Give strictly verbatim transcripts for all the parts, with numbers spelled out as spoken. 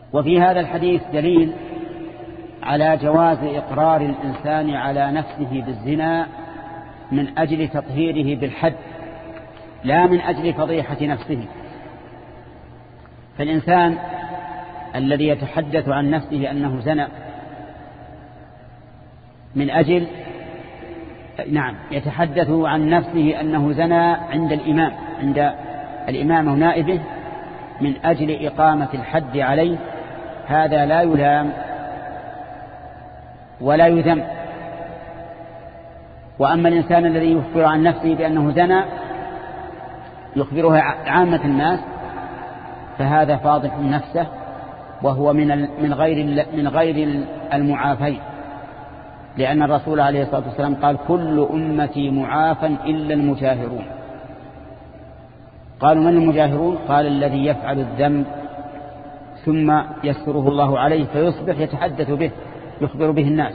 وفي هذا الحديث دليل على جواز إقرار الإنسان على نفسه بالزنا من أجل تطهيره بالحد، لا من أجل فضيحة نفسه. فالإنسان الذي يتحدث عن نفسه أنه زنى من أجل نعم يتحدث عن نفسه أنه زنى عند الإمام عند الإمام ونائبه من أجل إقامة الحد عليه، هذا لا يلام ولا يذم. وأما الإنسان الذي يخبر عن نفسه بأنه زنى يخبرها عامة الناس فهذا فاضح نفسه، وهو من من غير من غير المعافين، لأن الرسول عليه الصلاة والسلام قال: كل أمتي معافى إلا المجاهرون. قالوا: من المجاهرون؟ قال: الذي يفعل الذنب ثم يستره الله عليه فيصبح يتحدث به يخبر به الناس.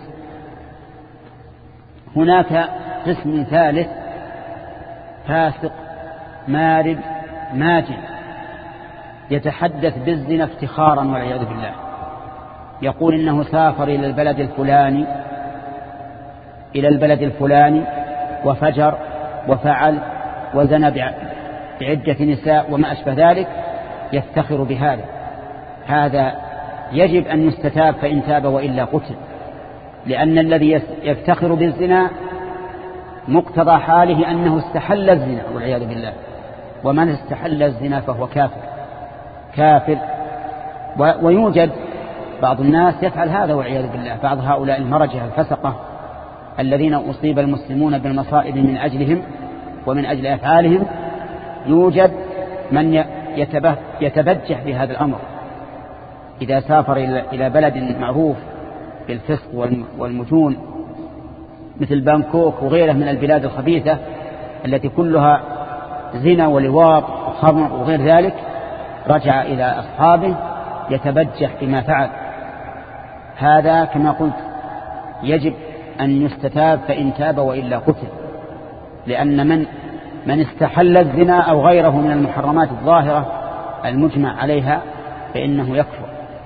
هناك قسم ثالث فاسق مارد ماجن يتحدث بالزنا افتخارا والعياذ بالله، يقول إنه سافر إلى البلد الفلاني إلى البلد الفلاني وفجر وفعل وزنى بعدة نساء وما أشبه ذلك، يفتخر بهذا. هذا يجب أن يستتاب فإن تاب وإلا قتل، لأن الذي يفتخر بالزنا مقتضى حاله أنه استحل الزنا والعياذ بالله، ومن استحل الزنا فهو كافر كافر. ويوجد بعض الناس يفعل هذا والعياذ بالله، بعض هؤلاء المرجة الفسقة الذين أصيب المسلمون بالمصائب من أجلهم ومن أجل أفعالهم، يوجد من يتبجح بهذا الأمر إذا سافر إلى بلد معروف بالفسق والمجون مثل بانكوك وغيره من البلاد الخبيثة التي كلها زنا ولواط وخمر وغير ذلك، رجع إلى أصحابه يتبجح بما فعل. هذا كما قلت يجب أن يستتاب فإن تاب وإلا قتل، لأن من من استحل الزنا أو غيره من المحرمات الظاهرة المجمع عليها فإنه يكفر.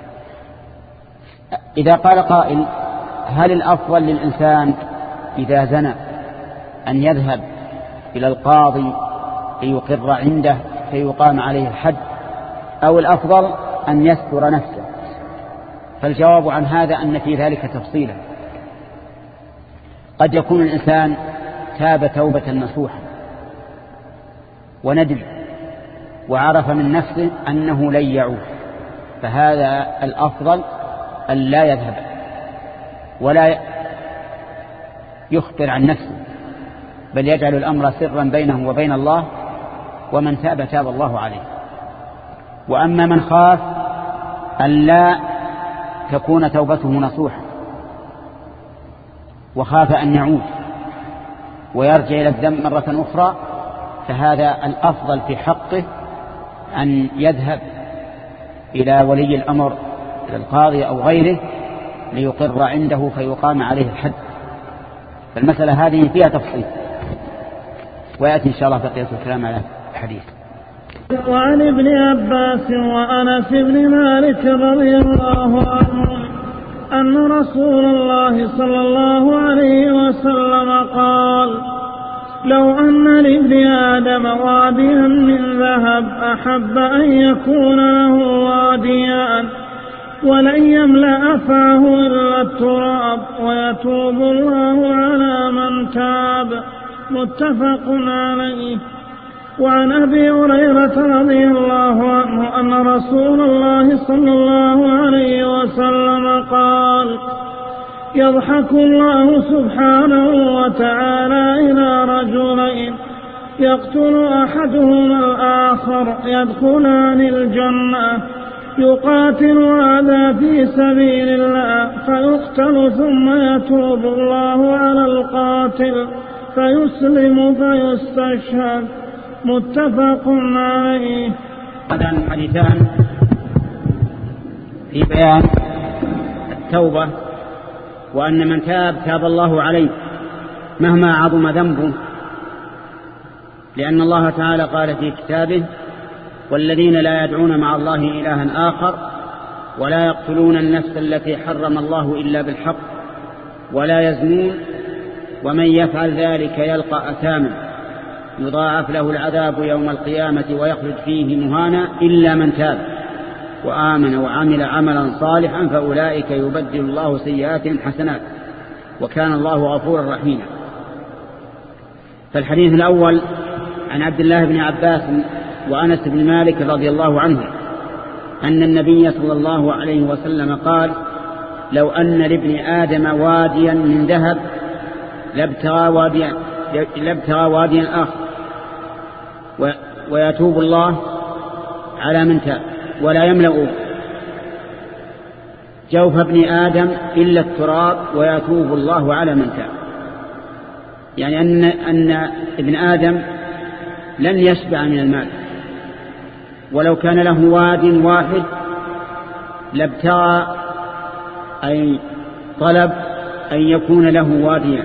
إذا قال قائل: هل الأفضل للإنسان إذا زنى أن يذهب إلى القاضي ليقر عنده فيقام عليه الحد، أو الأفضل أن يستر نفسه؟ فالجواب عن هذا أن في ذلك تفصيلا. قد يكون الإنسان تاب توبة نصوحا وندم وعرف من نفسه أنه لن يعود، فهذا الأفضل أن لا يذهب ولا يخبر عن نفسه، بل يجعل الأمر سرا بينه وبين الله، ومن تاب تاب الله عليه. وأما من خاف أن لا تكون توبته نصوحا وخاف أن يعود ويرجع إلى الذنب مرة أخرى، فهذا الأفضل في حقه أن يذهب إلى ولي الأمر إلى القاضي أو غيره ليقر عنده فيقام عليه الحد. فالمسألة هذه فيها تفصيل، ويأتي إن شاء الله بقية الكلام على الحديث. وعن ابن عباس وأنس بن مالك رضي الله عنه أن رسول الله صلى الله عليه وسلم قال: لو أن لابن آدم واديا من ذهب أحب أن يكون له واديان ولن يملأ فاه إلا التراب ويتوب الله على من تاب. متفق عليه. وعن أبي هريرة رضي الله عنه أن رسول الله صلى الله عليه وسلم قال: يضحك الله سبحانه وتعالى إلى رجلين يقتل أحدهما الآخر يدخلان الجنة، يقاتل هذا في سبيل الله فيقتل ثم يتوب الله على القاتل فيسلم فيستشهد. متفق عليه. هذان الحديثان في بيان التوبة، وأن من تاب تاب الله عليه مهما عظم ذنبه، لأن الله تعالى قال في كتابه: والذين لا يدعون مع الله إلها آخر ولا يقتلون النفس التي حرم الله إلا بالحق ولا يزنون ومن يفعل ذلك يلقى أثاما يضاعف له العذاب يوم القيامة ويخلد فيه مهانا إلا من تاب وآمن وعمل عملا صالحا فأولئك يبدل الله سيئاتهم حسنات وكان الله غفورا رحيما. فالحديث الأول عن عبد الله بن عباس وأنس بن مالك رضي الله عنه أن النبي صلى الله عليه وسلم قال: لو أن لابن آدم واديا من ذهب لابتغى واديا, لابتغى واديا آخر ويتوب الله على من تاب ولا يملأ جوف ابن آدم إلا التراب ويتوب الله على من تاب. يعني أن, أن ابن آدم لن يشبع من المال، ولو كان له واد واحد لابتغى أي طلب أن يكون له واديا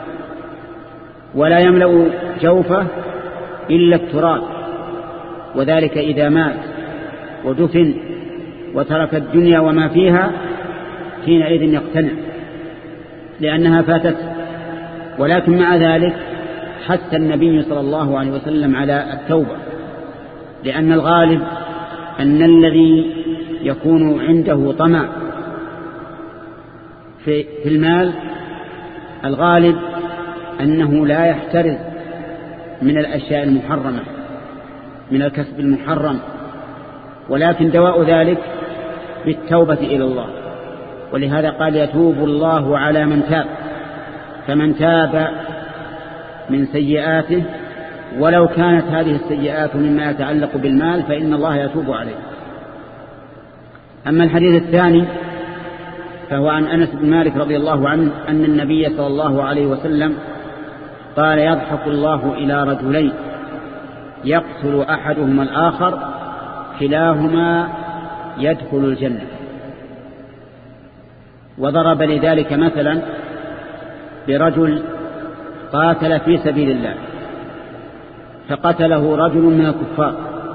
ولا يملأ جوفه إلا التراب، وذلك إذا مات ودفن وترك الدنيا وما فيها حينئذ يقتنع لأنها فاتت. ولكن مع ذلك حث النبي صلى الله عليه وسلم على التوبة، لأن الغالب أن الذي يكون عنده طمع في المال الغالب أنه لا يحترز من الأشياء المحرمة من الكسب المحرم، ولكن دواء ذلك بالتوبة إلى الله. ولهذا قال: يتوب الله على من تاب. فمن تاب من سيئاته ولو كانت هذه السيئات مما يتعلق بالمال فإن الله يتوب عليه. أما الحديث الثاني فهو عن أنس بن مالك رضي الله عنه أن النبي صلى الله عليه وسلم قال: يضحك الله إلى رجلين يقتل أحدهما الآخر كلاهما يدخل الجنة. وضرب لذلك مثلا برجل قاتل في سبيل الله فقتله رجل من الكفار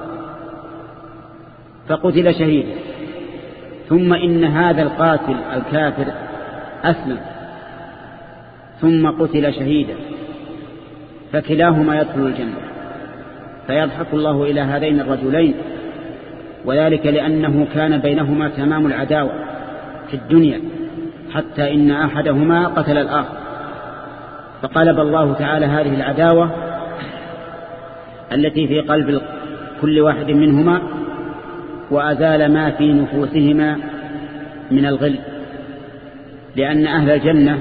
فقتل شهيدا، ثم إن هذا القاتل الكافر أسلم ثم قتل شهيدا، فكلاهما يدخل الجنة. فيضحك الله إلى هذين الرجلين، وذلك لأنه كان بينهما تمام العداوة في الدنيا حتى إن أحدهما قتل الآخر، فقلب الله تعالى هذه العداوة التي في قلب كل واحد منهما وأزال ما في نفوسهما من الغل، لأن أهل الجنة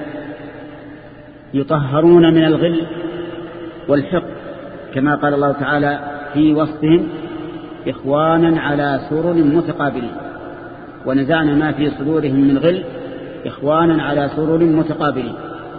يطهرون من الغل والحقد كما قال الله تعالى في وصفهم: إخوانا على سرر متقابلين ونزعنا ما في صدورهم من غل إخوانا على سرر متقابلين.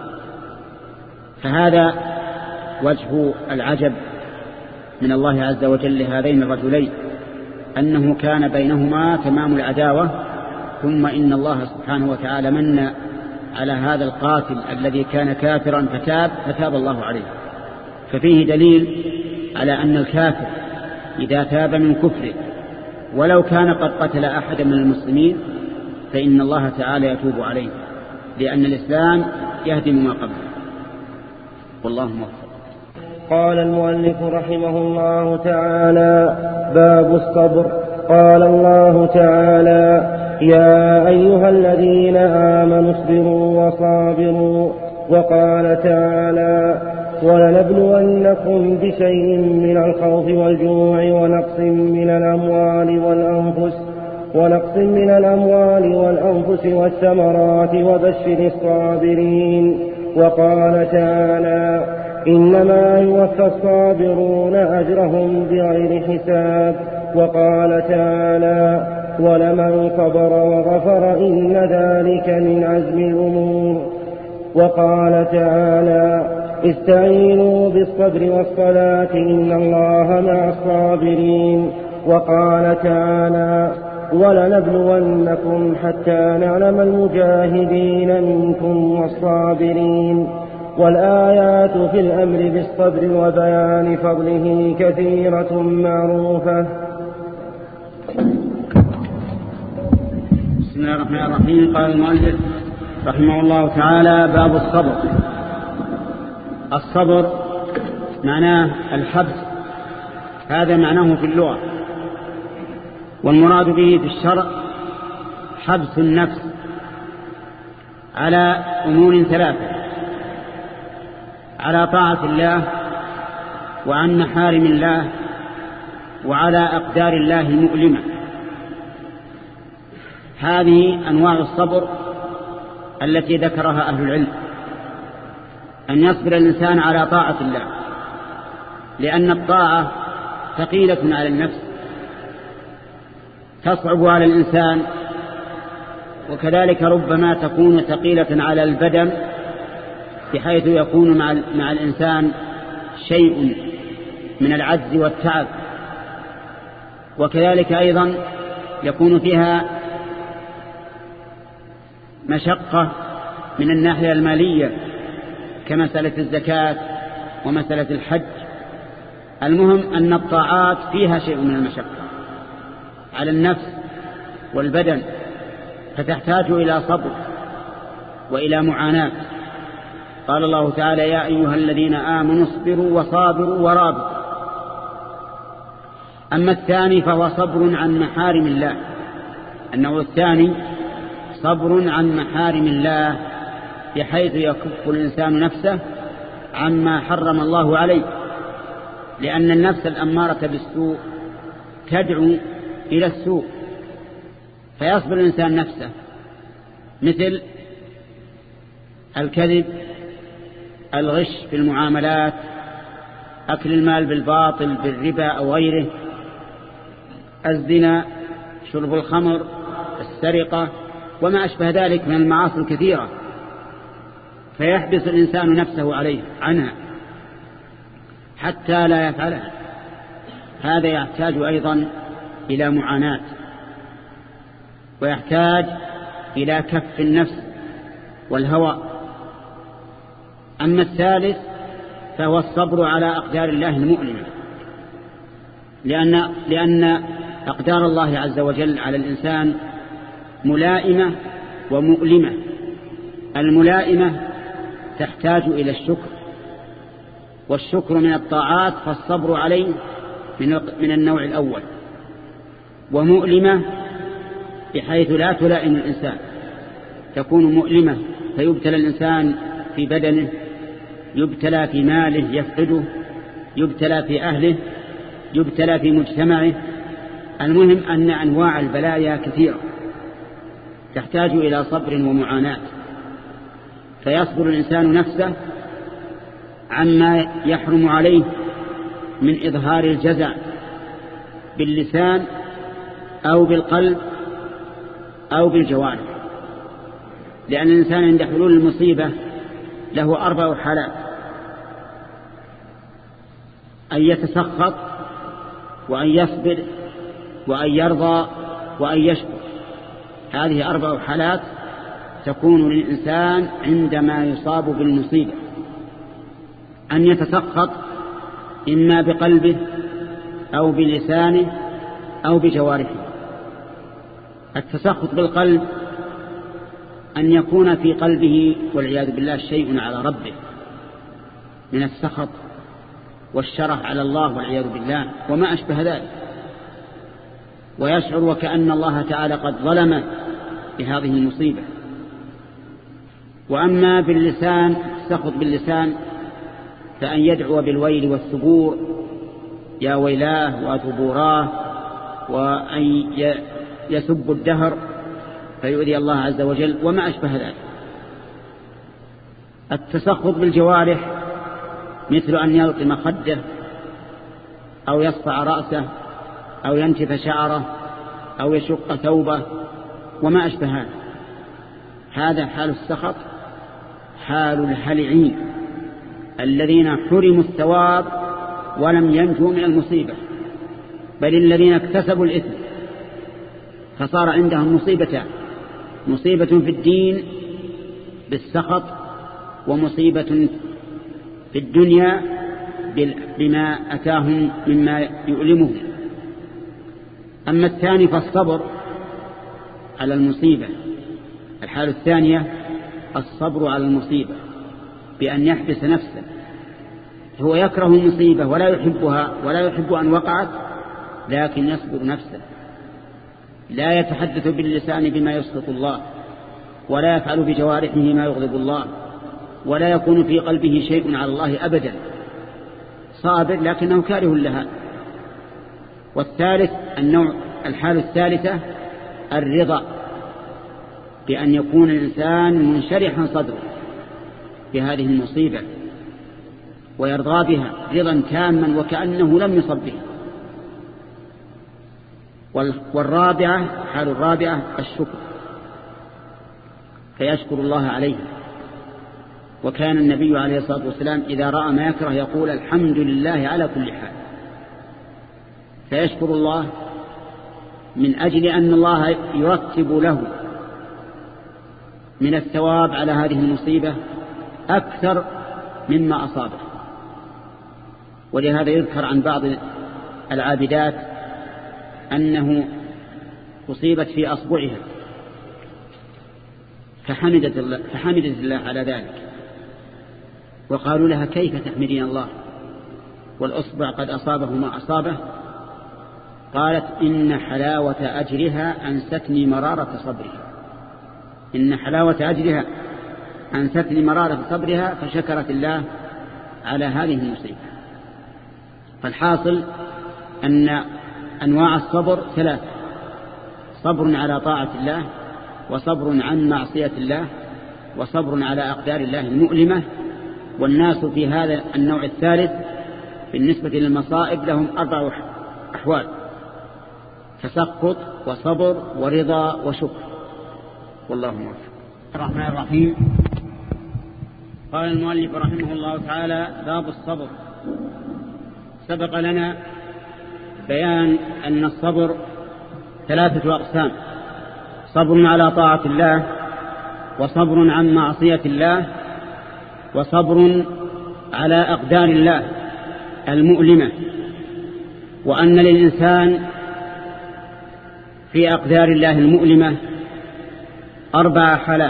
فهذا وجه العجب من الله عز وجل لهذين الرجلين، أنه كان بينهما تمام العداوة، ثم إن الله سبحانه وتعالى من على هذا القاتل الذي كان كافرا فتاب فتاب الله عليه. ففيه دليل على أن الكافر إذا تاب من كفره ولو كان قد قتل أحد من المسلمين فإن الله تعالى يتوب عليه، لأن الإسلام يهدم ما قبله. والله موفق. قال المؤلف رحمه الله تعالى: باب الصبر. قال الله تعالى: يا أيها الذين آمنوا اصبروا وصابروا. وقال تعالى: ولنبلونكم بشيء من الخوف والجوع ونقص من الأموال والأنفس ونقص من الأموال والأنفس والثمرات وبشر الصابرين. وقال تعالى: إنما يوفى الصابرون أجرهم بغير حساب. وقال تعالى: ولمن صبر وغفر إن ذلك من عزم الأمور. وقال تعالى: استعينوا بالصبر والصلاة إن الله مع الصابرين. وقال تعالى: ولنبلونكم حتى نعلم المجاهدين منكم والصابرين. والآيات في الأمر بالصبر وبيان فضله كثيرة معروفة. بسم الله الرحمن الرحيم. قال المؤلف رحمه الله تعالى: باب الصبر. الصبر معناه الحبس، هذا معناه في اللغة، والمراد به في الشرع حبس النفس على أمور ثلاثة: على طاعة الله، وعن محارم الله، وعلى أقدار الله المؤلمة. هذه أنواع الصبر التي ذكرها أهل العلم، أن يصبر الإنسان على طاعة الله، لأن الطاعة ثقيلة على النفس، تصعب على الإنسان، وكذلك ربما تكون ثقيلة على البدن، بحيث يكون مع, مع الإنسان شيء من العجز والتعب، وكذلك أيضا يكون فيها مشقة من الناحية المالية كمسألة الزكاة ومسألة الحج. المهم أن الطاعات فيها شيء من المشقة على النفس والبدن، فتحتاج إلى صبر وإلى معاناة. قال الله تعالى: يا أيها الذين آمنوا اصبروا وصابروا ورابطوا. أما الثاني فهو صبر عن محارم الله. النوع الثاني صبر عن محارم الله، بحيث يكف الإنسان نفسه عما حرم الله عليه، لأن النفس الأمارة بالسوء تدعو إلى السوء، فيصبر الإنسان نفسه، مثل الكذب، الغش في المعاملات، أكل المال بالباطل بالربا أو غيره، الزنا، شرب الخمر، السرقة، وما أشبه ذلك من المعاصي الكثيرة، فيحبس الإنسان نفسه عليه عنها حتى لا يفعلها. هذا يحتاج أيضا إلى معاناة، ويحتاج إلى كف النفس والهوى. أما الثالث فهو الصبر على أقدار الله المؤلمة، لأن, لأن أقدار الله عز وجل على الإنسان ملائمة ومؤلمة. الملائمة تحتاج إلى الشكر، والشكر من الطاعات، فالصبر عليه من النوع الأول. ومؤلمة بحيث لا تلائم الإنسان، تكون مؤلمة، فيبتلى الإنسان في بدنه، يبتلى في ماله يفقده، يبتلى في أهله، يبتلى في مجتمعه. المهم أن أنواع البلايا كثيرة تحتاج إلى صبر ومعاناة، فيصبر الإنسان نفسه عما يحرم عليه من إظهار الجزع باللسان أو بالقلب أو بالجوارح، لأن الإنسان عند حلول المصيبة له أربع حالات: أن يتسخط، وأن يصبر، وأن يرضى، وأن يشكر. هذه أربع حالات تكون للإنسان عندما يصاب بالمصيبة: أن يتسخط إما بقلبه أو بلسانه أو بجوارحه. التسخط بالقلب أن يكون في قلبه والعياذ بالله شيء على ربه من السخط والشره على الله والعياذ بالله وما أشبه ذلك، ويشعر وكأن الله تعالى قد ظلمه بهذه المصيبة. وأما باللسان، التسخط باللسان فأن يدعو بالويل والثبور: يا ويلاه وثبوراه، وأن يسب الدهر فيؤذي الله عز وجل وما أشبه ذلك. التسخط بالجوارح مثل أن يلطم خده، أو يصفع رأسه، أو ينتف شعره، أو يشق ثوبه وما أشبه هذا. هذا حال السخط، حال الهلعين الذين حرموا الثواب ولم ينجوا من المصيبة، بل الذين اكتسبوا الإثم فصار عندهم مصيبتان: مصيبة في الدين بالسخط، ومصيبة في الدنيا بما أتاهم مما يؤلمهم. أما الثاني فالصبر، على المصيبة. الحالة الثانية الصبر على المصيبة بأن يحبس نفسه، هو يكره المصيبة ولا يحبها ولا يحب أن وقعت، لكن يصبر نفسه، لا يتحدث باللسان بما يسخط الله، ولا يفعل بجوارحه ما يغضب الله، ولا يكون في قلبه شيء على الله أبدا، صابر لكنه كاره لها. والثالث النوع الحالة الثالثة الرضا، بأن يكون الإنسان منشرحا صدره بهذه المصيبة ويرضى بها رضا تاما وكأنه لم يصب به. والرابعة حال الرابعة الشكر، فيشكر الله عليه. وكان النبي عليه الصلاة والسلام إذا رأى ما يكره يقول الحمد لله على كل حال، فيشكر الله من أجل أن الله يرتب له من الثواب على هذه المصيبة أكثر مما أصابه. ولهذا يذكر عن بعض العابدات أنه أصيبت في أصبعها فحمدت الله, فحمدت الله على ذلك، وقالوا لها كيف تحمدين الله والأصبع قد أصابه ما أصابه؟ قالت إن حلاوة أجرها أنستني مرارة صبرها، إن حلاوة أجرها أنستني مرارة صبرها، فشكرت الله على هذه المصيبة. فالحاصل أن أنواع الصبر ثلاثة: صبر على طاعة الله، وصبر عن معصية الله، وصبر على أقدار الله المؤلمة. والناس في هذا النوع الثالث بالنسبة للمصائب لهم أربع أحوال: تسخط وصبر ورضا وشكر. والله موفق. الرحمن الرحيم. قال المؤلف رحمه الله تعالى: باب الصبر. سبق لنا بيان أن الصبر ثلاثة أقسام: صبر على طاعة الله، وصبر عن معصية الله، وصبر على أقدار الله المؤلمة. وأن للإنسان في أقدار الله المؤلمة أربع حالات: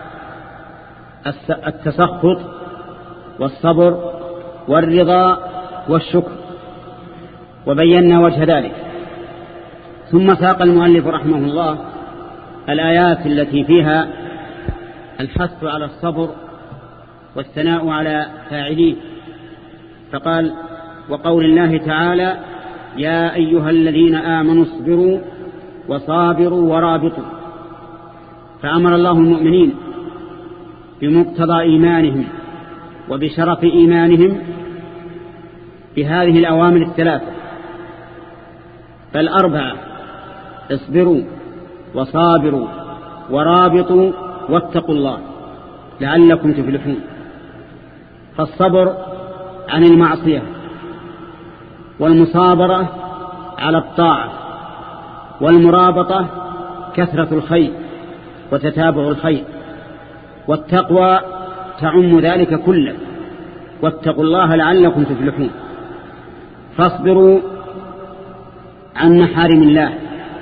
التسخط والصبر والرضا والشكر، وبينا وجه ذلك. ثم ساق المؤلف رحمه الله الآيات التي فيها الحث على الصبر والثناء على فاعليه، فقال: وقول الله تعالى: يا أيها الذين آمنوا اصبروا وصابروا ورابطوا. فأمر الله المؤمنين بمقتضى إيمانهم وبشرف إيمانهم بهذه الأوامر الثلاثة، فالأربعة: اصبروا وصابروا ورابطوا واتقوا الله لعلكم تفلحون. فالصبر عن المعصية، والمصابرة على الطاعة، والمرابطة كثرة الخير وتتابع الخير، والتقوى تعم ذلك كله، واتقوا الله لعلكم تفلحون. فاصبروا عن محارم الله،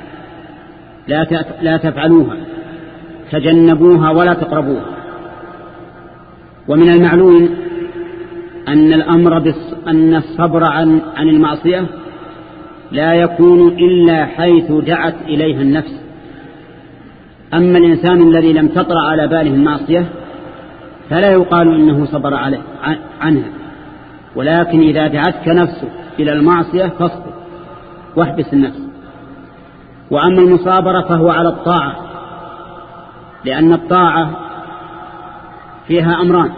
لا تفعلوها، تجنبوها ولا تقربوها. ومن المعلوم أن الأمر بس أن الصبر عن عن المعصية لا يكون إلا حيث دعت إليها النفس. أما الإنسان الذي لم تطرأ على باله المعصية فلا يقال إنه صبر عليه عنها، ولكن إذا دعتك نفسه إلى المعصية فاصبر واحبس النفس. وأما المصابرة فهو على الطاعة، لأن الطاعة فيها أمران: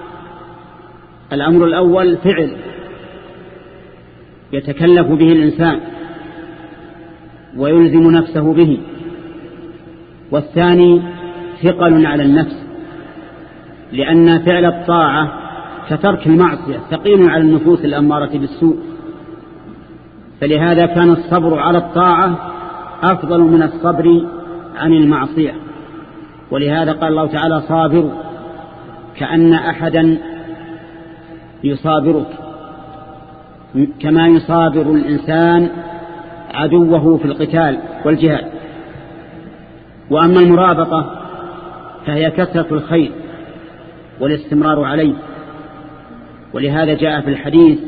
الأمر الأول فعل يتكلف به الإنسان ويلزم نفسه به، والثاني ثقل على النفس، لأن فعل الطاعة كترك المعصية ثقيل على النفوس الأمارة بالسوء. فلهذا كان الصبر على الطاعة أفضل من الصبر عن المعصية. ولهذا قال الله تعالى: صابروا، كأن أحدا يصابرك كما يصابر الإنسان عدوه في القتال والجهاد. وأما المرابطة فهي كثرة الخير والاستمرار عليه. ولهذا جاء في الحديث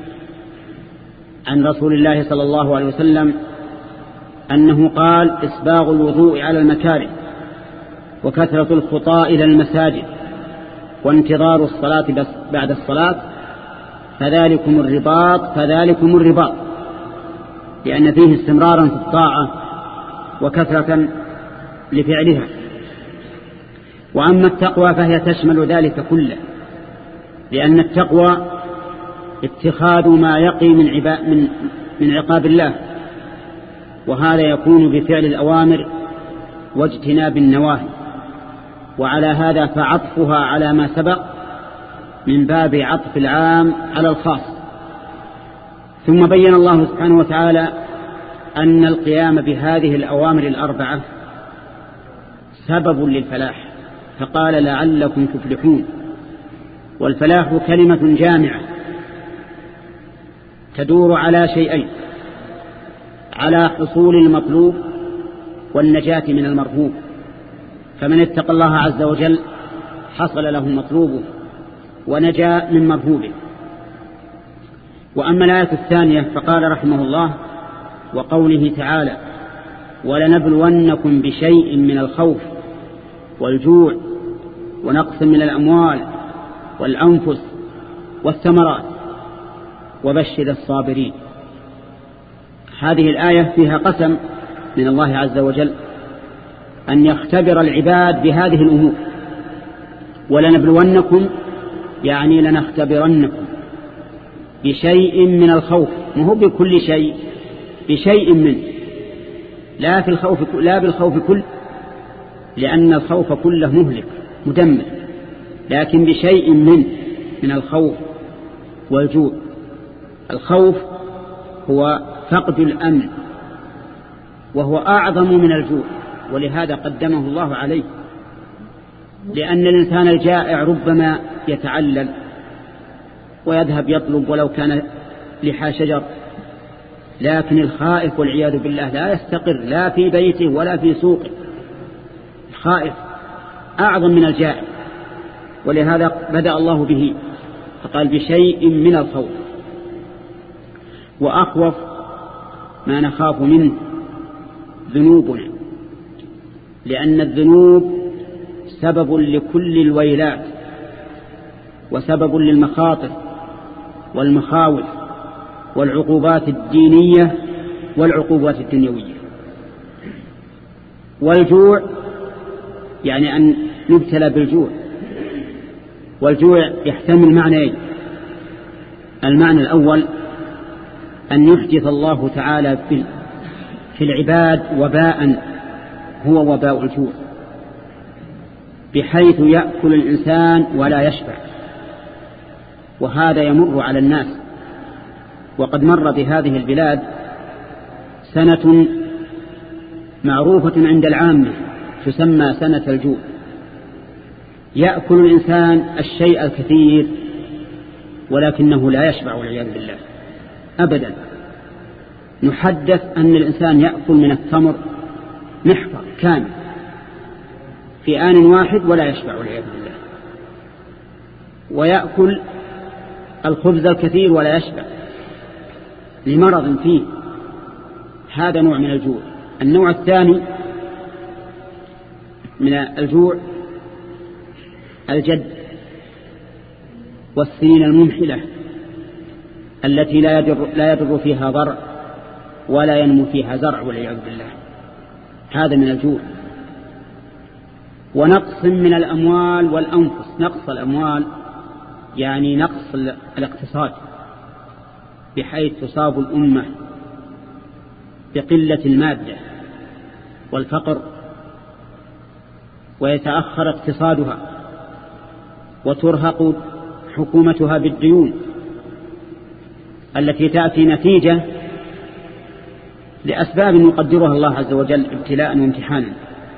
عن رسول الله صلى الله عليه وسلم أنه قال: إسباغ الوضوء على المكاره، وكثرة الخطاء إلى المساجد، وانتظار الصلاة بعد الصلاة، فذلكم الرباط فذلكم الرباط، لأن فيه استمرارا في الطاعة وكثرة لفعلها. وأما التقوى فهي تشمل ذلك كله، لأن التقوى اتخاذ ما يقي من, من, من عقاب الله، وهذا يكون بفعل الأوامر واجتناب النواهي. وعلى هذا فعطفها على ما سبق من باب عطف العام على الخاص. ثم بين الله سبحانه وتعالى أن القيام بهذه الأوامر الأربعة سبب للفلاح، فقال: لعلكم تفلحون. والفلاح كلمة جامعة تدور على شيئين: على حصول المطلوب والنجاة من المرهوب. فمن اتقى الله عز وجل حصل له مطلوبه ونجا من مرهوبه. وأما الآية الثانية فقال رحمه الله: وقوله تعالى: ولنبلونكم بشيء من الخوف والجوع ونقص من الأموال والأنفس والثمرات وبشر الصابرين. هذه الآية فيها قسم من الله عز وجل أن يختبر العباد بهذه الأمور. ولنبلونكم يعني لنختبرنكم بشيء من الخوف، وهو بكل شيء، بشيء منه، لا في الخوف لا بالخوف كل، لأن الخوف كله مهلك مدمر، لكن بشيء منه من الخوف والجوع. الخوف هو فقد الأمن، وهو أعظم من الجوع، ولهذا قدمه الله عليه، لأن الإنسان الجائع ربما يتعلل ويذهب يطلب ولو كان لحى شجر، لكن الخائف والعياذ بالله لا يستقر لا في بيته ولا في سوقه. الخائف أعظم من الجائع، ولهذا بدأ الله به فقال: بشيء من الخوف. وأخوف ما نخاف منه ذنوبنا، لأن الذنوب سبب لكل الويلات وسبب للمخاطر والمخاوف والعقوبات الدينية والعقوبات الدنيوية. والجوع يعني أن نبتلى بالجوع، والجوع يحتمل معنيين: المعنى الأول أن يحدث الله تعالى في العباد وباء هو وباء الجوع، بحيث يأكل الإنسان ولا يشبع، وهذا يمر على الناس. وقد مر بهذه البلاد سنة معروفة عند العامة تسمى سنة الجوع، يأكل الإنسان الشيء الكثير ولكنه لا يشبع والعياذ بالله أبدا. نحدث أن الإنسان يأكل من التمر محفر كامل في آن واحد ولا يشبع والعياذ بالله، ويأكل الخبز الكثير ولا يشبع لمرض فيه. هذا نوع من الجوع. النوع الثاني من الجوع الجد والسنين الممحلة التي لا يدر, لا يدر فيها ضرع ولا ينمو فيها زرع والعياذ بالله، هذا من الجوع. ونقص من الأموال والأنفس. نقص الأموال يعني نقص الاقتصاد، بحيث تصاب الأمة بقلة المادة والفقر، ويتأخر اقتصادها، وترهق حكومتها بالديون التي تأتي نتيجة لأسباب يقدرها الله عز وجل ابتلاء وامتحانا.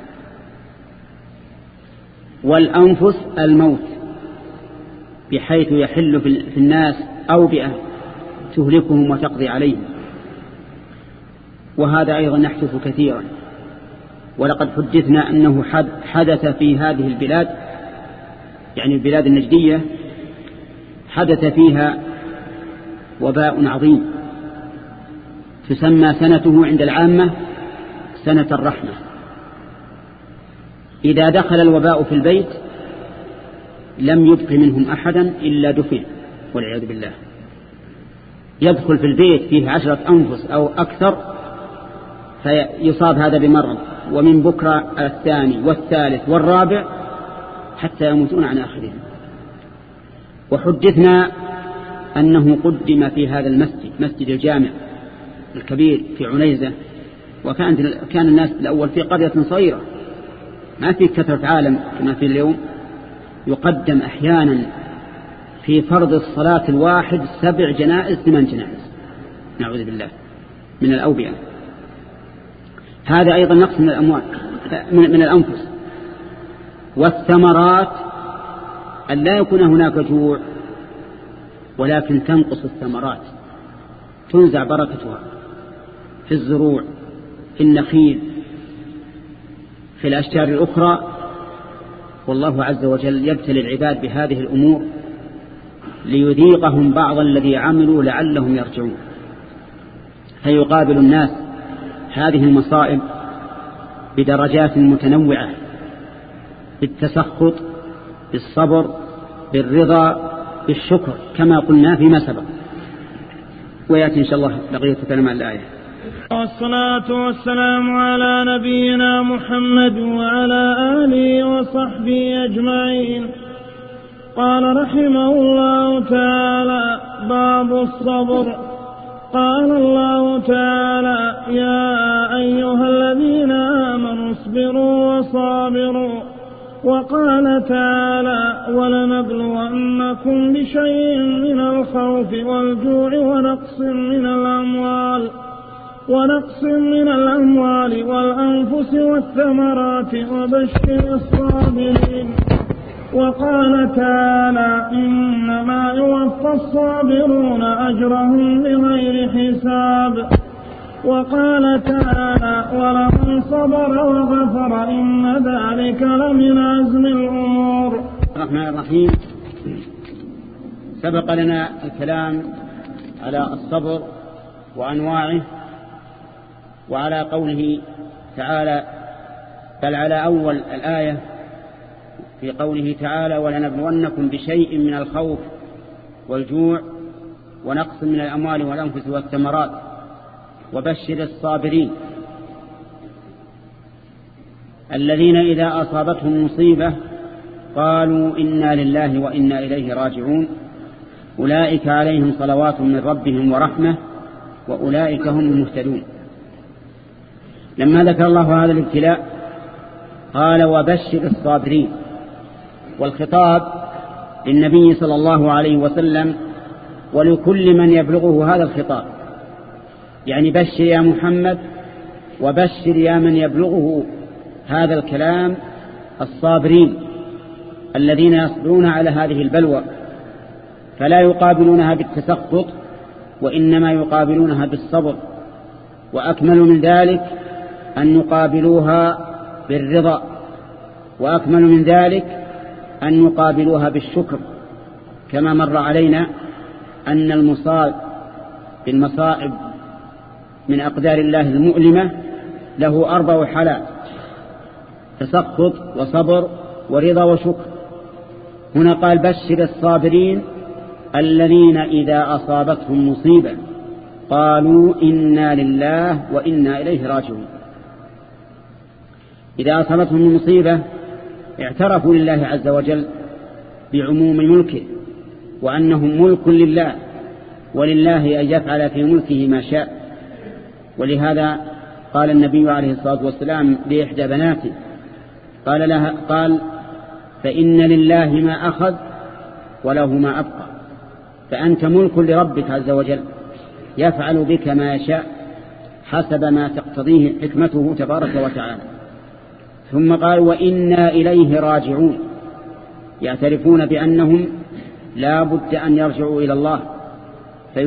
والأنفس الموت، بحيث يحل في الناس أوبئة تهلكهم وتقضي عليهم، وهذا أيضا يحدث كثيرا. ولقد حدثنا أنه حدث في هذه البلاد، يعني البلاد النجدية، حدث فيها وباء عظيم تسمى سنته عند العامة سنة الرحمة. إذا دخل الوباء في البيت لم يبق منهم أحدا إلا دفن والعياذ بالله. يدخل في البيت فيه عشرة أنفس أو أكثر فيصاب هذا بمرض، ومن بكرة الثاني والثالث والرابع حتى يموتون عن آخرهم. وحدثنا أنه قدم في هذا المسجد، مسجد الجامع الكبير في عنيزة، وكان كان الناس الأول في قرية صغيرة ما في كثرة عالم كما في اليوم، يقدم أحيانا في فرض الصلاة الواحد سبع جنائز ثمان جنائز نعوذ بالله من الأوبئة. هذا أيضا نقص من الأموال من الأنفس. والثمرات أن لا يكون هناك جوع ولكن تنقص الثمرات، تنزع بركتها في الزروع، في النخيل، في الأشجار الأخرى. والله عز وجل يبتلي العباد بهذه الأمور ليذيقهم بعض الذي عملوا لعلهم يرجعون. فيقابل الناس هذه المصائب بدرجات متنوعة، بالتسخط، بالصبر، بالرضا، بالشكر كما قلنا فيما سبق. ويأتي إن شاء الله بقية كلام الآية. والصلاة والسلام على نبينا محمد وعلى آله وصحبه أجمعين. قال رحمه الله تعالى: باب الصبر. قال الله تعالى: يا أيها الذين آمنوا اصبروا وصابروا. وقال تعالى: ولنبلونكم بشيء من الخوف والجوع ونقص من الأموال ونقص من الأموال والأنفس والثمرات وبشر الصابرين. وقال تعالى: إنما يوفى الصابرون أجرهم بغير حساب. وقال تعالى: ولمن صبر وغفر إن ذلك لمن عزم الأمور. الرحمن الرحيم. سبق لنا الكلام على الصبر وأنواعه، وعلى قوله تعالى، بل على أول الآية في قوله تعالى: ولنبلونكم بشيء من الخوف والجوع ونقص من الأموال والأنفس والثمرات وبشر الصابرين الذين إذا أصابتهم مصيبة قالوا إنا لله وإنا إليه راجعون أولئك عليهم صلوات من ربهم ورحمة وأولئك هم المهتدون. لما ذكر الله هذا الابتلاء قال: وبشر الصابرين. والخطاب للنبي صلى الله عليه وسلم ولكل من يبلغه هذا الخطاب، يعني بشر يا محمد وبشر يا من يبلغه هذا الكلام الصابرين الذين يصبرون على هذه البلوى، فلا يقابلونها بالتسخط وإنما يقابلونها بالصبر. وأكمل من ذلك أن يقابلوها بالرضا، وأكمل من ذلك أن يقابلوها بالشكر، كما مر علينا أن المصاب بالمصائب من أقدار الله المؤلمة له أربع حالات: تسخط وصبر ورضا وشكر. هنا قال: بشر الصابرين الذين إذا أصابتهم مصيبة قالوا إنا لله وإنا إليه راجعون. إذا أصابتهم المصيبة اعترفوا لله عز وجل بعموم ملكه وأنهم ملك لله، ولله أن يفعل في ملكه ما شاء. ولهذا قال النبي عليه الصلاة والسلام لإحدى بناته قال لها قال: فإن لله ما أخذ وله ما أبقى، فأنت ملك لربك عز وجل يفعل بك ما يشاء حسب ما تقتضيه حكمته تبارك وتعالى. ثم قال: وإنا إليه راجعون، يعترفون بأنهم لا بد أن يرجعوا إلى الله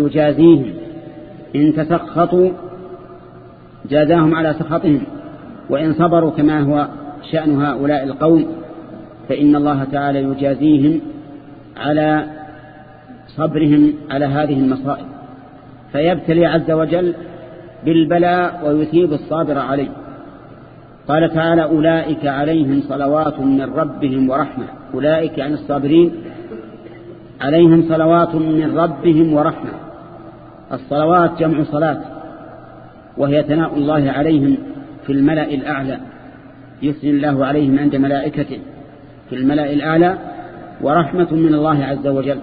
فيجازيهم. إن تسخطوا جازاهم على سخطهم، وإن صبروا كما هو شأن هؤلاء القوم فإن الله تعالى يجازيهم على صبرهم على هذه المصائب، فيبتلي عز وجل بالبلاء ويثيب الصابر عليه. قال تعالى: أولئك عليهم صلوات من ربهم ورحمة. أولئك يعني الصابرين عليهم صلوات من ربهم ورحمة. الصلوات جمع صلاة، وهي ثناء الله عليهم في الملأ الأعلى، يثني الله عليهم عند ملائكته في الملأ الأعلى، ورحمة من الله عز وجل.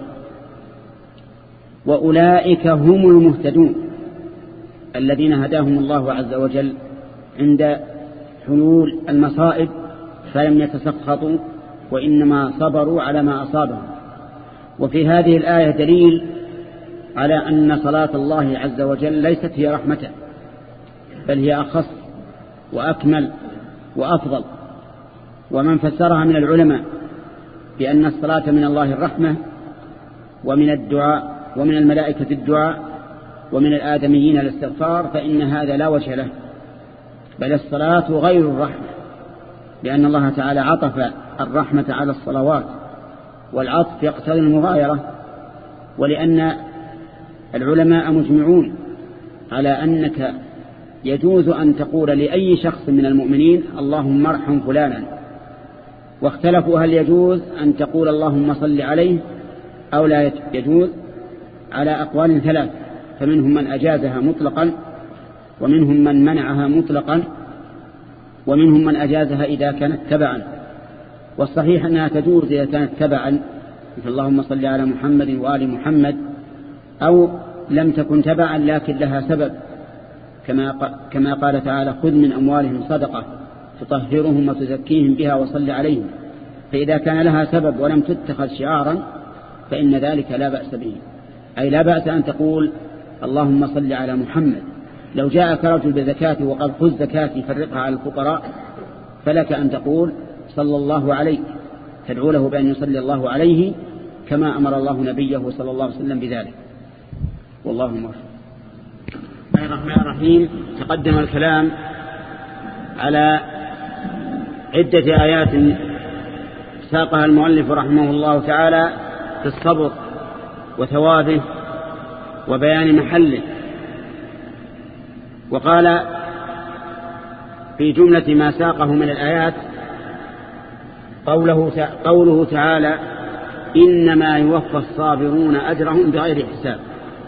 وأولئك هم المهتدون الذين هداهم الله عز وجل عند حلول المصائب فلم يتسخطوا وإنما صبروا على ما أصابهم. وفي هذه الآية دليل على أن صلاة الله عز وجل ليست هي رحمته، بل هي أخص وأكمل وأفضل. ومن فسرها من العلماء بأن الصلاة من الله الرحمة، ومن الدعاء ومن الملائكة الدعاء، ومن الآدميين الاستغفار، فإن هذا لا وجه له، بل الصلاة غير الرحمة، لأن الله تعالى عطف الرحمة على الصلوات، والعطف يقتضي المغايرة، ولأن العلماء مجمعون على أنك يجوز أن تقول لأي شخص من المؤمنين اللهم ارحم فلانا، واختلفوا هل يجوز أن تقول اللهم صل عليه أو لا يجوز على أقوال ثلاث، فمنهم من أجازها مطلقا، ومنهم من منعها مطلقا، ومنهم من أجازها إذا كانت تبعا. والصحيح أنها تجوز إذا كانت تبعا، مثل اللهم صل على محمد وآل محمد، أو لم تكن تبعا لكن لها سبب، كما كما قال تعالى: خذ من أموالهم صدقة تطهرهم وتزكيهم بها وصل عليهم. فإذا كان لها سبب ولم تتخذ شعارا فإن ذلك لا بأس به، أي لا بأس أن تقول اللهم صل على محمد. لو جاءك رجل بزكاة وقال خذ زكاتي فرقها على الفقراء، فلك أن تقول صلى الله عليه، تدعو له بأن يصلي الله عليه كما أمر الله نبيه صلى الله عليه وسلم بذلك. والله موفق. بسم الله الرحمن الرحيم. تقدم الكلام على عدة آيات ساقها المؤلف رحمه الله تعالى في الصبر وثوابه وبيان محله. وقال في جملة ما ساقه من الآيات قوله, قوله تعالى: إنما يوفى الصابرون أجرهم بغير حساب.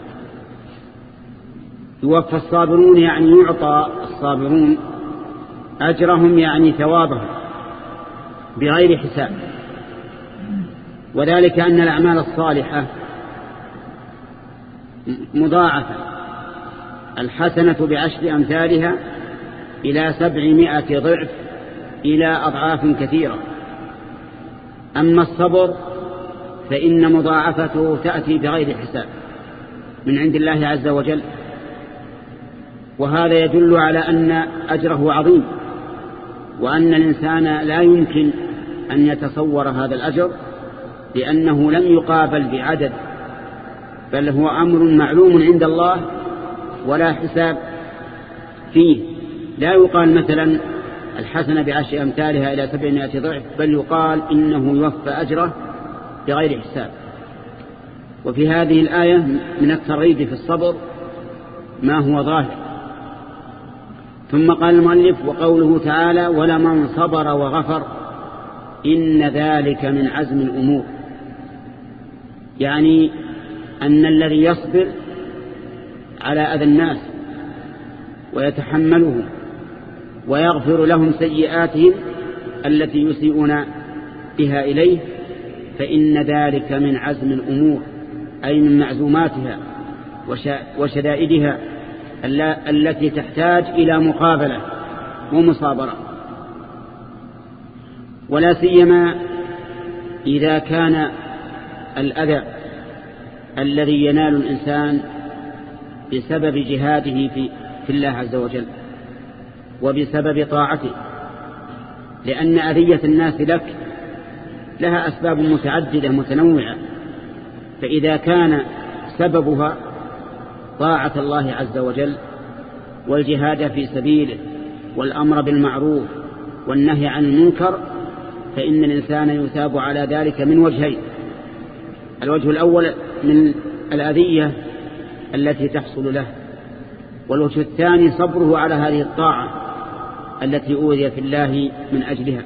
يوفى الصابرون يعني يعطى الصابرون أجرهم، يعني ثوابهم بغير حساب. وذلك أن الأعمال الصالحة مضاعفة، الحسنة بعشر أمثالها إلى سبعمائة ضعف إلى أضعاف كثيرة. أما الصبر فإن مضاعفته تأتي بغير حساب من عند الله عز وجل، وهذا يدل على أن أجره عظيم، وأن الإنسان لا يمكن أن يتصور هذا الأجر، لأنه لم يقابل بعدد، بل هو أمر معلوم عند الله ولا حساب فيه. لا يقال مثلا الحسنة بعشر أمثالها إلى سبعمائة ضعف، بل يقال إنه يوفى أجره بغير حساب. وفي هذه الآية من الترغيب في الصبر ما هو ظاهر. ثم قال المؤلف: وقوله تعالى: ولمن صبر وغفر إن ذلك من عزم الأمور. يعني أن الذي يصبر على أذى الناس ويتحمله ويغفر لهم سيئاتهم التي يسيئون بها إليه، فإن ذلك من عزم الأمور، أي من معزوماتها وشدائدها التي تحتاج إلى مقابلة ومصابرة، ولا سيما إذا كان الأذى الذي ينال الإنسان بسبب جهاده في, في الله عز وجل وبسبب طاعته، لأن أذية الناس لك لها أسباب متعددة متنوعة، فإذا كان سببها طاعة الله عز وجل والجهاد في سبيله والأمر بالمعروف والنهي عن المنكر، فإن الإنسان يثاب على ذلك من وجهين: الوجه الأول من الأذية التي تحصل له، والوجه الثاني صبره على هذه الطاعة التي أوذي في الله من أجلها.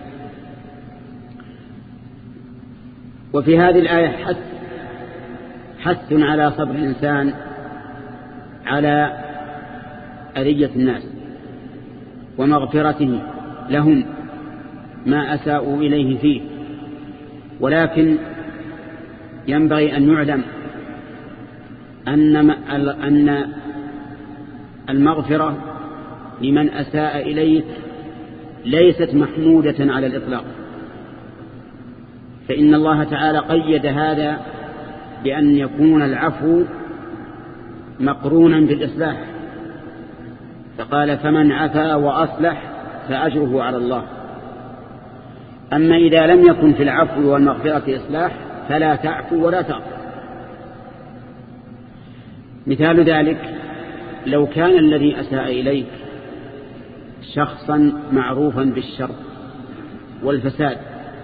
وفي هذه الآية حث حث على صبر الإنسان على أذية الناس ومغفرته لهم ما أساءوا إليه فيه، ولكن ينبغي أن يعلم أن أن المغفرة لمن أساء إليك ليست محمودة على الإطلاق، فإن الله تعالى قيد هذا بأن يكون العفو مقرونا بالإصلاح، فقال: فمن عفا وأصلح فأجره على الله. أما إذا لم يكن في العفو والمغفرة إصلاح فلا تعفو ولا تغفر. مثال ذلك: لو كان الذي أساء إليك شخصا معروفا بالشر والفساد،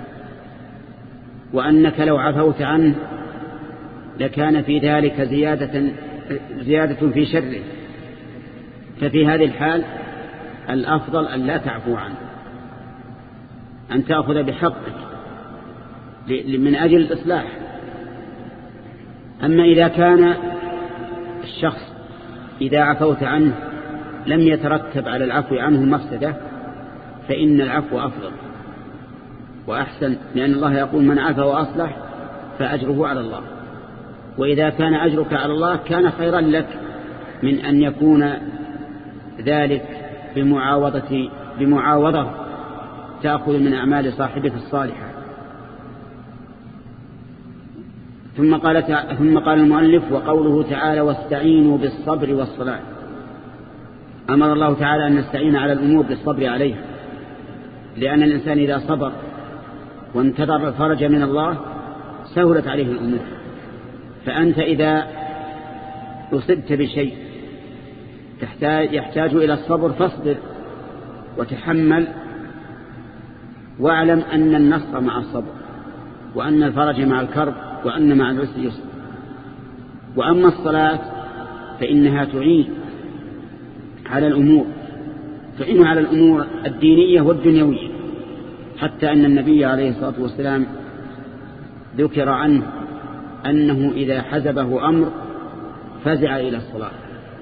وأنك لو عفوت عنه لكان في ذلك زيادة, زيادة في شره، ففي هذه الحال الأفضل أن لا تعفو عنه، أن تأخذ بحقك من أجل الإصلاح. أما إذا كان الشخص إذا عفوت عنه لم يترتب على العفو عنه مفسدة، فإن العفو أفضل وأحسن، لأن الله يقول: من عفا وأصلح فأجره على الله. وإذا كان أجرك على الله كان خيرا لك من أن يكون ذلك بمعاوضة, بمعاوضة تأخذ من أعمال صاحبك الصالحة. ثم قال, ثم قال المؤلف: وقوله تعالى: واستعينوا بالصبر والصلاة. أمر الله تعالى أن نستعين على الأمور بالصبر عليها، لأن الإنسان إذا صبر وانتظر الفرج من الله سهلت عليه الأمور. فأنت إذا أصبت بشيء تحتاج يحتاج إلى الصبر فاصبر وتحمل، واعلم أن النصر مع الصبر، وأن الفرج مع الكرب، وأن مع العسر يسر. وأما الصلاة فإنها تعين على الأمور تعين على الأمور الدينية والدنيوية، حتى أن النبي عليه الصلاة والسلام ذكر عنه أنه إذا حزبه أمر فزع إلى الصلاة.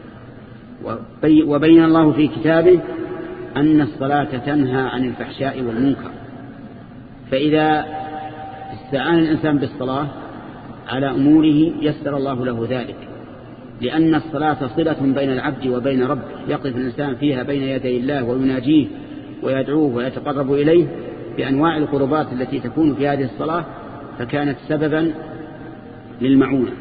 وبين الله في كتابه أن الصلاة تنهى عن الفحشاء والمنكر. فإذا استعان الإنسان بالصلاة على أموره يسر الله له ذلك، لأن الصلاة صلة بين العبد وبين ربه، يقف الإنسان فيها بين يدي الله ويناجيه ويدعوه ويتقرب إليه بأنواع القربات التي تكون في هذه الصلاة، فكانت سببا للمعونة.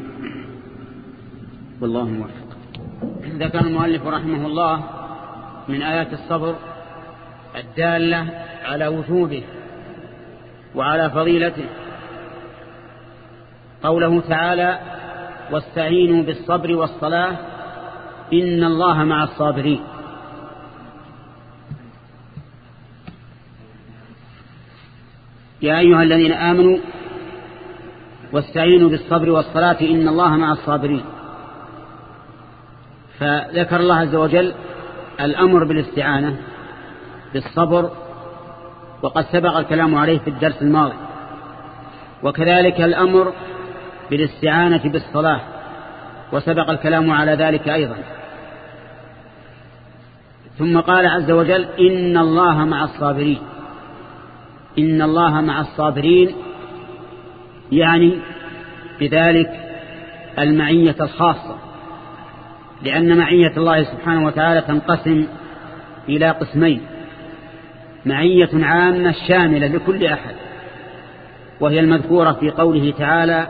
والله موفق. ذكر المؤلف رحمه الله من آيات الصبر الدالة على وثوبه وعلى فضيلته قوله تعالى: واستعينوا بالصبر والصلاة إن الله مع الصابرين. يا أيها الذين آمنوا واستعينوا بالصبر والصلاة إن الله مع الصابرين. فذكر الله عز وجل الأمر بالاستعانة بالصبر، وقد سبق الكلام عليه في الدرس الماضي، وكذلك الأمر بالاستعانة بالصلاة، وسبق الكلام على ذلك أيضا. ثم قال عز وجل: إن الله مع الصابرين. إن الله مع الصابرين يعني بذلك المعية الخاصة، لأن معية الله سبحانه وتعالى تنقسم إلى قسمين: معية عامة شاملة لكل أحد، وهي المذكورة في قوله تعالى: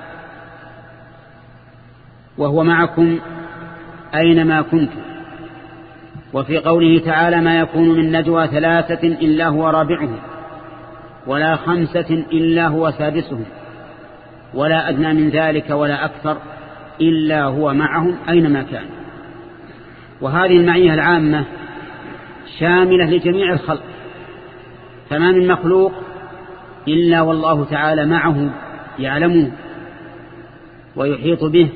وهو معكم أينما كنتم. وفي قوله تعالى: ما يكون من نجوى ثلاثة إلا هو رابعهم ولا خمسة إلا هو سادسهم ولا أدنى من ذلك ولا أكثر إلا هو معهم أينما كان. وهذه المعية العامة شاملة لجميع الخلق، فما من مخلوق إلا والله تعالى معه يعلمه ويحيط به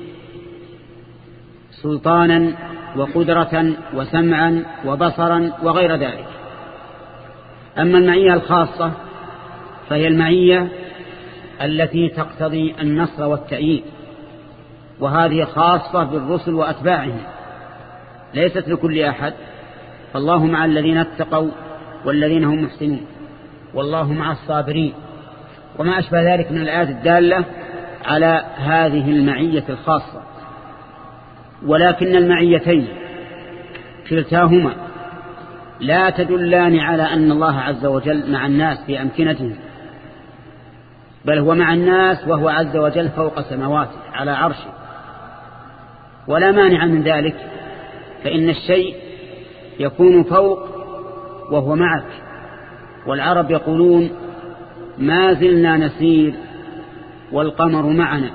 سلطانا وقدرة وسمعا وبصرا وغير ذلك. أما المعية الخاصة فهي المعية التي تقتضي النصر والتأييد، وهذه خاصة بالرسل وأتباعهم ليست لكل أحد. فالله مع الذين اتقوا والذين هم محسنون، والله مع الصابرين، وما أشبه ذلك من الآيات الدالة على هذه المعية الخاصة. ولكن المعيتين كلتاهما لا تدلان على أن الله عز وجل مع الناس في أمكنتهم، بل هو مع الناس وهو عز وجل فوق سماواته على عرشه، ولا مانع من ذلك، فإن الشيء يكون فوق وهو معك. والعرب يقولون ما زلنا نسير والقمر معنا،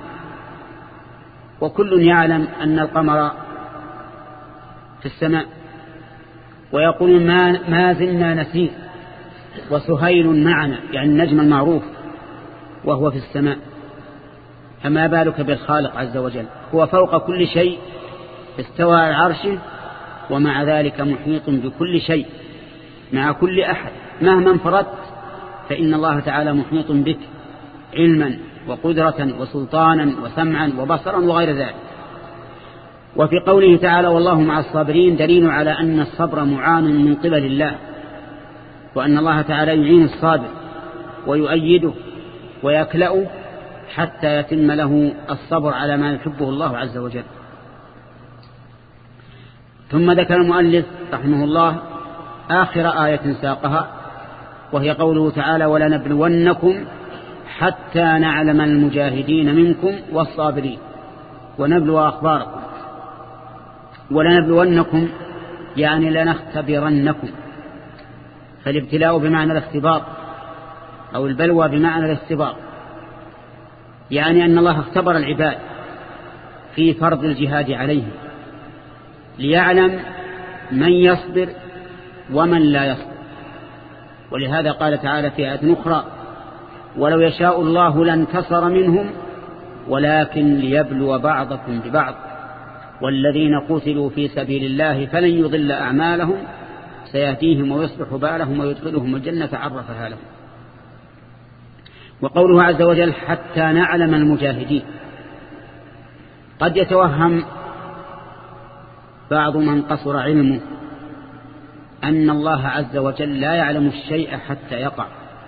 وكل يعلم أن القمر في السماء، ويقولون ما, ما زلنا نسير وسهيل معنا، يعني النجم المعروف وهو في السماء. فما بالك بالخالق عز وجل، هو فوق كل شيء استوى على عرشه، ومع ذلك محيط بكل شيء مع كل أحد. مهما انفردت فإن الله تعالى محيط بك علما وقدرة وسلطانا وسمعا وبصرا وغير ذلك. وفي قوله تعالى والله مع الصابرين دليل على أن الصبر معان من قبل الله، وأن الله تعالى يعين الصابر ويؤيده ويكلأه حتى يتم له الصبر على ما يحبه الله عز وجل. ثم ذكر المؤلف رحمه الله آخر آية ساقها، وهي قوله تعالى ولنبلونكم حتى نعلم المجاهدين منكم والصابرين ونبلو أخباركم. ولنبلونكم يعني لنختبرنكم، فالابتلاء بمعنى الاختبار أو البلوى بمعنى الاختبار، يعني أن الله اختبر العباد في فرض الجهاد عليهم ليعلم من يصبر ومن لا يصبر. ولهذا قال تعالى في آية أخرى ولو يشاء الله لانتصر منهم ولكن ليبلو بعضكم ببعض والذين قتلوا في سبيل الله فلن يضل أعمالهم سيهديهم ويصلح بالهم ويدخلهم الجنة عرفها لهم. وقوله عز وجل حتى نعلم المجاهدين، قد يتوهم بعض من قصر علمه أن الله عز وجل لا يعلم الشيء حتى يقع،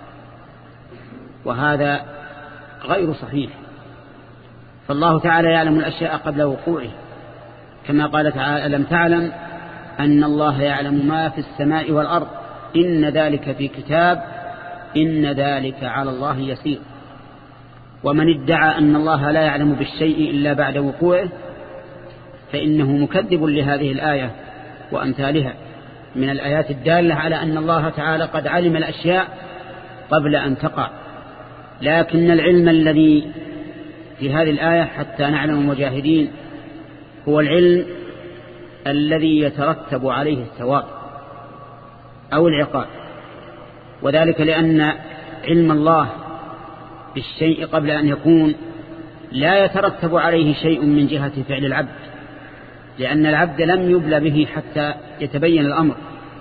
وهذا غير صحيح. فالله تعالى يعلم الأشياء قبل وقوعه، كما قال تعالى ألم تعلم أن الله يعلم ما في السماء والأرض إن ذلك في كتاب إن ذلك على الله يسير. ومن ادعى أن الله لا يعلم بالشيء إلا بعد وقوعه فإنه مكذب لهذه الآية وأمثالها من الآيات الدالة على أن الله تعالى قد علم الأشياء قبل أن تقع. لكن العلم الذي في هذه الآية حتى نعلم المجاهدين هو العلم الذي يترتب عليه الثواب أو العقاب، وذلك لأن علم الله بالشيء قبل أن يكون لا يترتب عليه شيء من جهة فعل العبد، لأن العبد لم يبلى به حتى يتبين الأمر.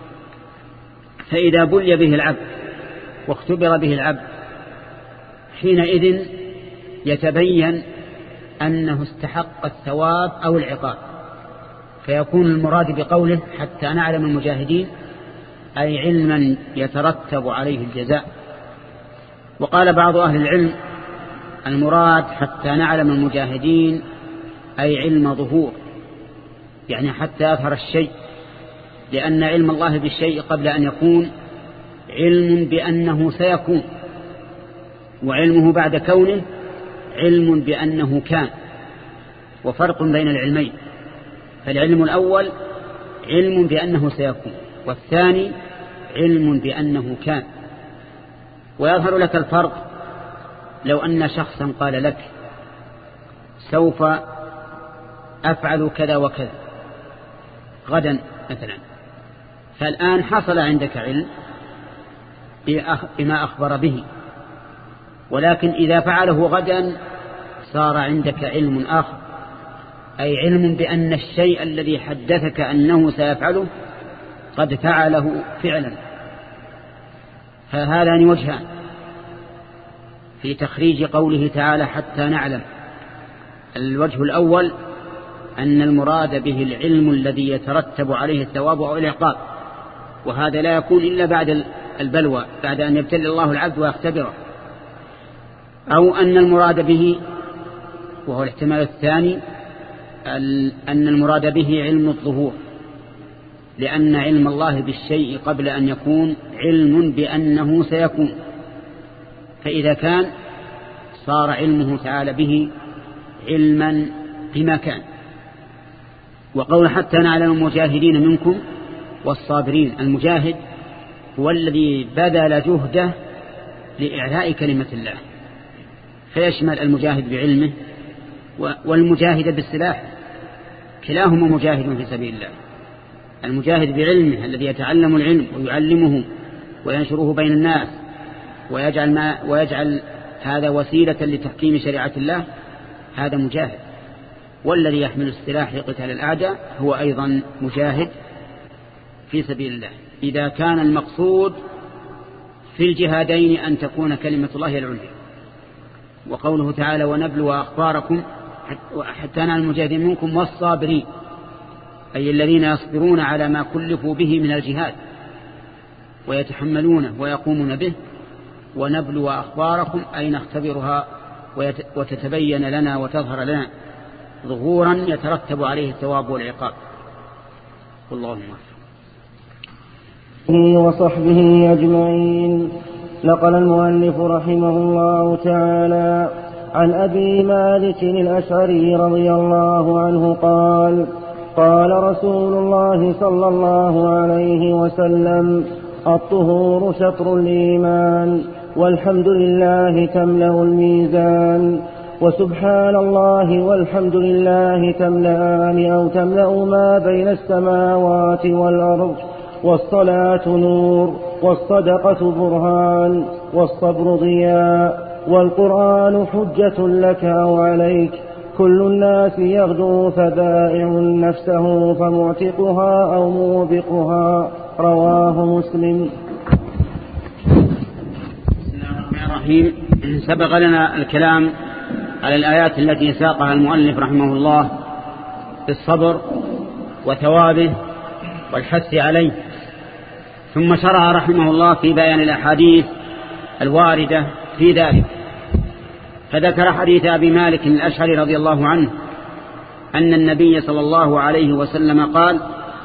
فإذا بلي به العبد واختبر به العبد حينئذ يتبين أنه استحق الثواب أو العقاب، فيكون المراد بقوله حتى نعلم المجاهدين أي علما يترتب عليه الجزاء. وقال بعض أهل العلم المراد حتى نعلم المجاهدين أي علم ظهور، يعني حتى يظهر الشيء، لأن علم الله بالشيء قبل أن يكون علم بأنه سيكون، وعلمه بعد كونه علم بأنه كان، وفرق بين العلمين. فالعلم الأول علم بأنه سيكون، والثاني علم بأنه كان. ويظهر لك الفرق لو أن شخصا قال لك سوف أفعل كذا وكذا غدا مثلا، فالآن حصل عندك علم بما أخبر به، ولكن إذا فعله غدا صار عندك علم آخر، أي علم بأن الشيء الذي حدثك أنه سيفعله قد فعله فعلا. فهذان وجهان في تخريج قوله تعالى حتى نعلم. الوجه الأول أن المراد به العلم الذي يترتب عليه الثواب أو العقاب، وهذا لا يكون إلا بعد البلوى، بعد أن يبتلي الله العبد ويختبره. أو أن المراد به، وهو الاحتمال الثاني، أن المراد به علم الظهور، لأن علم الله بالشيء قبل أن يكون علم بأنه سيكون، فإذا كان صار علمه تعالى به علما بما كان. وقول حتى نعلم المجاهدين منكم والصابرين، المجاهد هو الذي بذل جهده لإعلاء كلمة الله، فيشمل المجاهد بعلمه والمجاهد بالسلاح، كلاهما مجاهد في سبيل الله. المجاهد بعلمه الذي يتعلم العلم ويعلمه وينشره بين الناس ويجعل, ما ويجعل هذا وسيلة لتحكيم شريعة الله، هذا مجاهد. والذي يحمل السلاح لقتال الأعداء هو أيضا مجاهد في سبيل الله، إذا كان المقصود في الجهادين أن تكون كلمة الله العليا. وقوله تعالى ونبلو أخباركم حتى نعلم المجاهدين منكم والصابرين، أي الذين يصبرون على ما كلفوا به من الجهاد ويتحملونه ويقومون به. ونبلو أخباركم أي نختبرها وتتبين لنا وتظهر لنا ظهورا يترتب عليه الثواب والعقاب. والله أكبر. وصحبه أجمعين. نقل المؤلف رحمه الله تعالى عن أبي مالك الأشعري رضي الله عنه قال قال رسول الله صلى الله عليه وسلم الطهور شطر الإيمان والحمد لله تملأ الميزان وسبحان الله والحمد لله تملأان أو تملأ ما بين السماوات والأرض والصلاة نور والصدقة برهان والصبر ضياء والقرآن حجة لك أو عليك كل الناس يغدو فبائع نفسه فمعتقها أو موبقها رواه مسلم. بسم الله الرحمن الرحيم. سبق لنا الكلام على الآيات التي ساقها المؤلف رحمه الله بالصبر وثوابه والحث عليه، ثم شرع رحمه الله في بيان الأحاديث الواردة في ذلك، فذكر حديث أبي مالك الأشعري رضي الله عنه أن النبي صلى الله عليه وسلم قال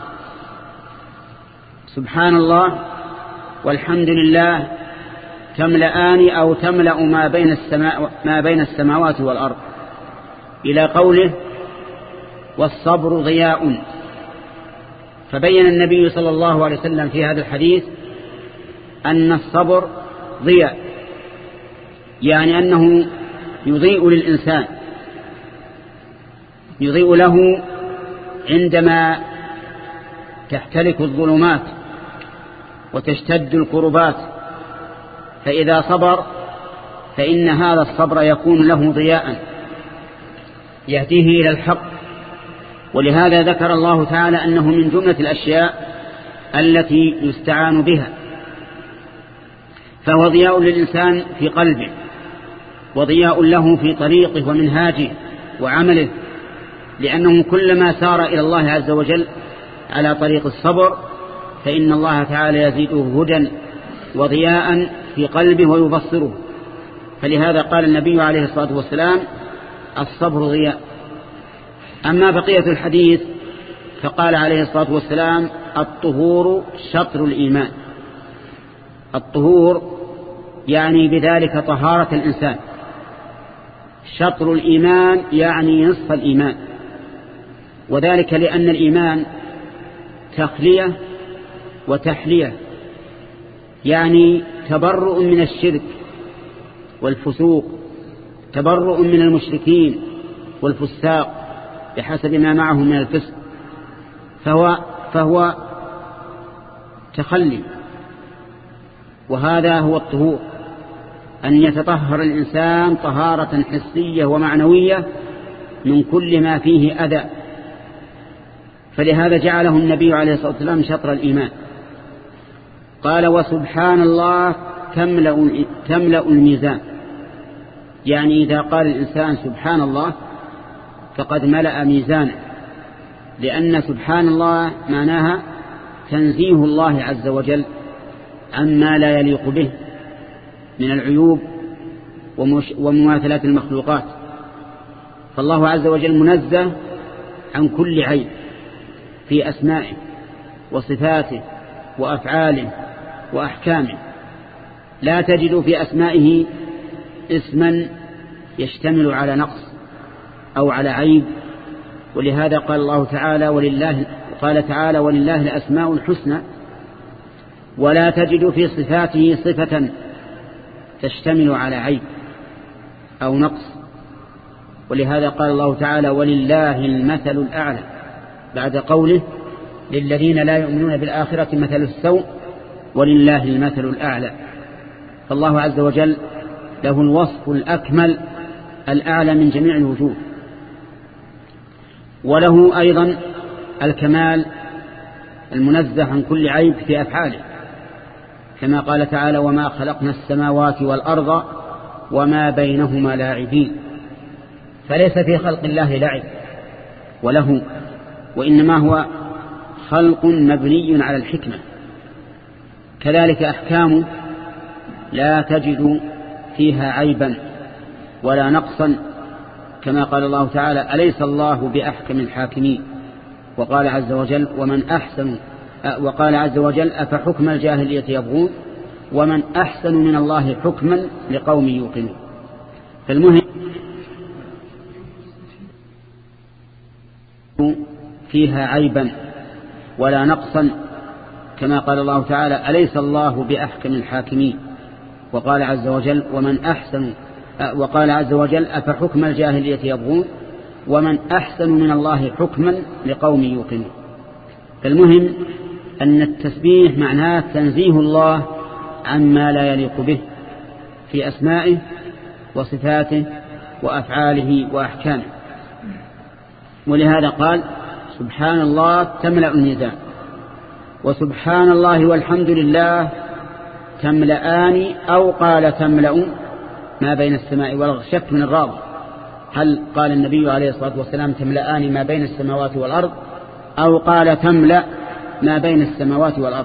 سبحان الله والحمد لله تملأان أو تملأ ما بين السماء ما بين السماوات والأرض، إلى قوله والصبر ضياء. فبين النبي صلى الله عليه وسلم في هذا الحديث أن الصبر ضياء، يعني أنه يضيء للإنسان، يضيء له عندما تحتلك الظلمات وتشتد الكربات، فإذا صبر فإن هذا الصبر يكون له ضياء يهديه إلى الحق. ولهذا ذكر الله تعالى أنه من جملة الأشياء التي يستعان بها، فهو ضياء للإنسان في قلبه وضياء له في طريقه ومنهاجه وعمله، لأنه كلما سار إلى الله عز وجل على طريق الصبر فإن الله تعالى يزيده هدى وضياء في قلبه ويبصره. فلهذا قال النبي عليه الصلاة والسلام الصبر ضياء. أما بقية الحديث فقال عليه الصلاة والسلام الطهور شطر الإيمان. الطهور يعني بذلك طهارة الإنسان، شطر الإيمان يعني نصف الإيمان، وذلك لأن الإيمان تخلية وتحلية، يعني تبرؤ من الشرك والفسوق، تبرؤ من المشركين والفساق بحسب ما معه من الفسق، فهو, فهو تخلي، وهذا هو الطهور، أن يتطهر الإنسان طهارة حسية ومعنوية من كل ما فيه أذى. فلهذا جعله النبي عليه الصلاة والسلام شطر الإيمان. قال وسبحان الله تملأ, تملأ الميزان، يعني إذا قال الإنسان سبحان الله فقد ملأ ميزانه، لأن سبحان الله معناها تنزيه الله عز وجل عما لا يليق به من العيوب ومماثلات المخلوقات. فالله عز وجل منزه عن كل عيب في أسمائه وصفاته وأفعاله وأحكامه. لا تجد في أسمائه اسما يشتمل على نقص أو على عيب، ولهذا قال الله تعالى ولله قال تعالى ولله الأسماء الحسنى. ولا تجد في صفاته صفة تشتمل على عيب أو نقص، ولهذا قال الله تعالى ولله المثل الأعلى بعد قوله للذين لا يؤمنون بالآخرة مثل السوء ولله المثل الأعلى. فالله عز وجل له الوصف الأكمل الأعلى من جميع الوجوه، وله أيضا الكمال المنزه عن كل عيب في أفعاله، كما قال تعالى وما خلقنا السماوات والأرض وما بينهما لاعبين. فليس في خلق الله لعب وله، وإنما هو خلق مبني على الحكمة. كذلك أحكامه لا تجد فيها عيبا ولا نقصا، كما قال الله تعالى أليس الله بأحكم الحاكمين. وقال عز وجل ومن أحسن وقال عز وجل أفحكم الجاهلية يبغون ومن أحسن من الله حكما لقوم يوقنون. فالمهم فيها عيبا ولا نقصا، كما قال الله تعالى أليس الله بأحكم الحاكمين. وقال عز وجل ومن أحسن وقال عز وجل أفحكم الجاهلية يبغون ومن أحسن من الله حكما لقوم يوقنون. فالمهم أن التسبيح معناه تنزيه الله عما لا يليق به في أسمائه وصفاته وأفعاله وأحكامه. ولهذا قال سبحان الله تملأ الميزان، وسبحان الله والحمد لله تملأان، أو قال تملأ ما بين السماء والأرض. شك من الراوي هل قال النبي عليه الصلاة والسلام تملأان ما بين السماوات والأرض أو قال تملأ ما بين السماوات والأرض،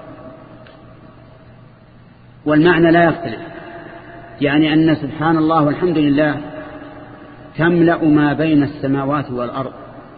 والمعنى لا يختلف، يعني أن سبحان الله والحمد لله تملأ ما بين السماوات والأرض.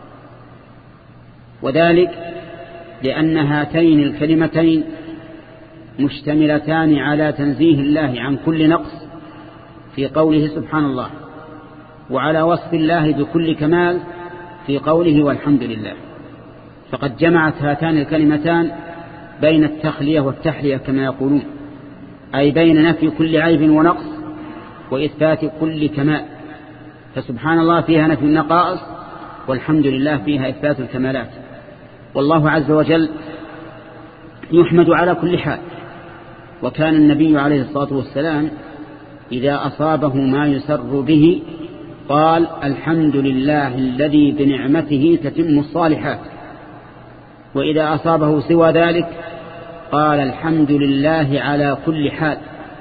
وذلك لأن هاتين الكلمتين مشتملتان على تنزيه الله عن كل نقص في قوله سبحان الله، وعلى وصف الله بكل كمال في قوله والحمد لله. فقد جمعت هاتان الكلمتان بين التخلية والتحلية كما يقولون، أي بين نفي كل عيب ونقص وإثبات كل كمال. فسبحان الله فيها نفي النقائص، والحمد لله فيها إثبات الكمالات. والله عز وجل يحمد على كل حال. وكان النبي عليه الصلاة والسلام إذا أصابه ما يسر به قال الحمد لله الذي بنعمته تتم الصالحات، وإذا أصابه سوى ذلك قال الحمد لله على كل حال.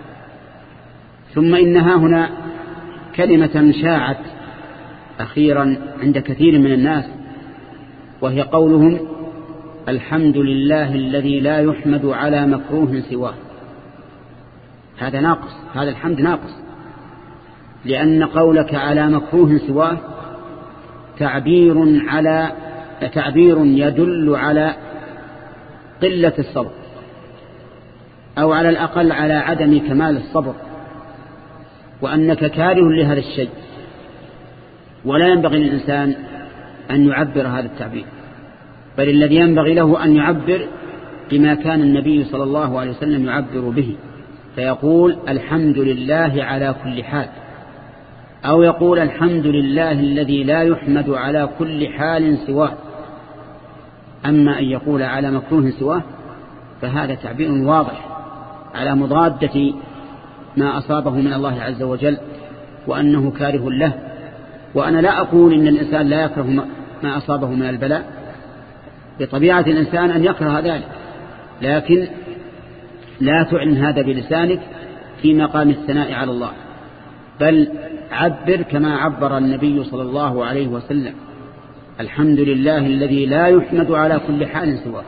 ثم إنها هنا كلمة شاعت أخيرا عند كثير من الناس، وهي قولهم الحمد لله الذي لا يحمد على مكروه سواه. هذا ناقص، هذا الحمد ناقص، لأن قولك على مكروه سواه تعبير على تعبير يدل على قلة الصبر، أو على الأقل على عدم كمال الصبر، وأنك كاره لهذا الشيء. ولا ينبغي للإنسان أن يعبر هذا التعبير، بل الذي ينبغي له أن يعبر بما كان النبي صلى الله عليه وسلم يعبر به، فيقول الحمد لله على كل حال، أو يقول الحمد لله الذي لا يحمد على كل حال سواه. أما أن يقول على مكروه سواه فهذا تعبير واضح على مضادة ما أصابه من الله عز وجل وأنه كاره له. وأنا لا أقول إن الإنسان لا يكره ما أصابه من البلاء، بطبيعة الإنسان أن يكره ذلك، لكن لا تعلن هذا بلسانك في مقام الثناء على الله، بل عبر كما عبر النبي صلى الله عليه وسلم: الحمد لله الذي لا يحمد على كل حال سواه.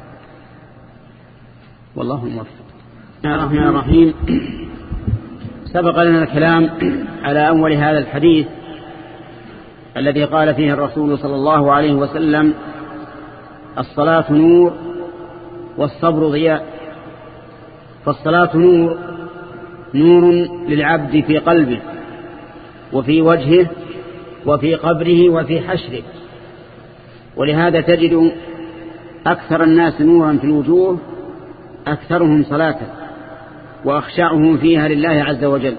والله موفق. بسم الله الرحمن الرحيم. سبق لنا الكلام على أول هذا الحديث الذي قال فيه الرسول صلى الله عليه وسلم: الصلاة نور والصبر ضياء. فالصلاة نور، نور للعبد في قلبه وفي وجهه وفي قبره وفي حشره، ولهذا تجد أكثر الناس نورا في الوجوه أكثرهم صلاة وأخشعهم فيها لله عز وجل.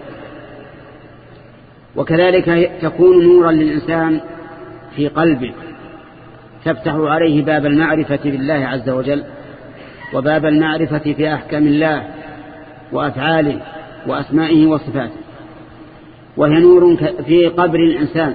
وكذلك تكون نورا للإنسان في قلبه، تفتح عليه باب المعرفة بالله عز وجل وباب المعرفة في أحكام الله وأفعاله وأسمائه وصفاته. وهي نور في قبر الإنسان،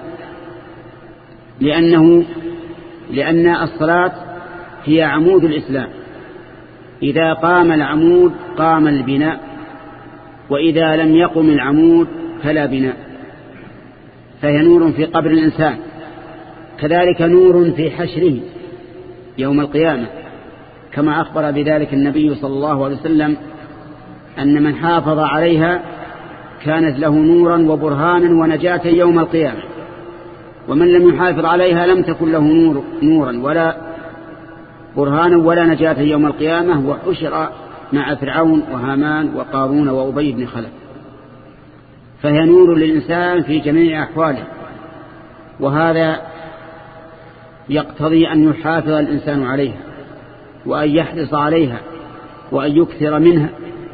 لأنه لأن الصلاة هي عمود الإسلام، إذا قام العمود قام البناء، وإذا لم يقم العمود فلا بناء. فهي نور في قبر الإنسان، كذلك نور في حشره يوم القيامة، كما أخبر بذلك النبي صلى الله عليه وسلم أن من حافظ عليها كانت له نورا وبرهانا ونجاة يوم القيامة، ومن لم يحافظ عليها لم تكن له نور نورا ولا برهانا ولا نجاة يوم القيامة، وحشر مع فرعون وهامان وقارون وأبي بن خلف. فهي نور للإنسان في جميع أحواله، وهذا يقتضي أن يحافظ الإنسان عليها وأن يحرص عليها وأن يكثر منها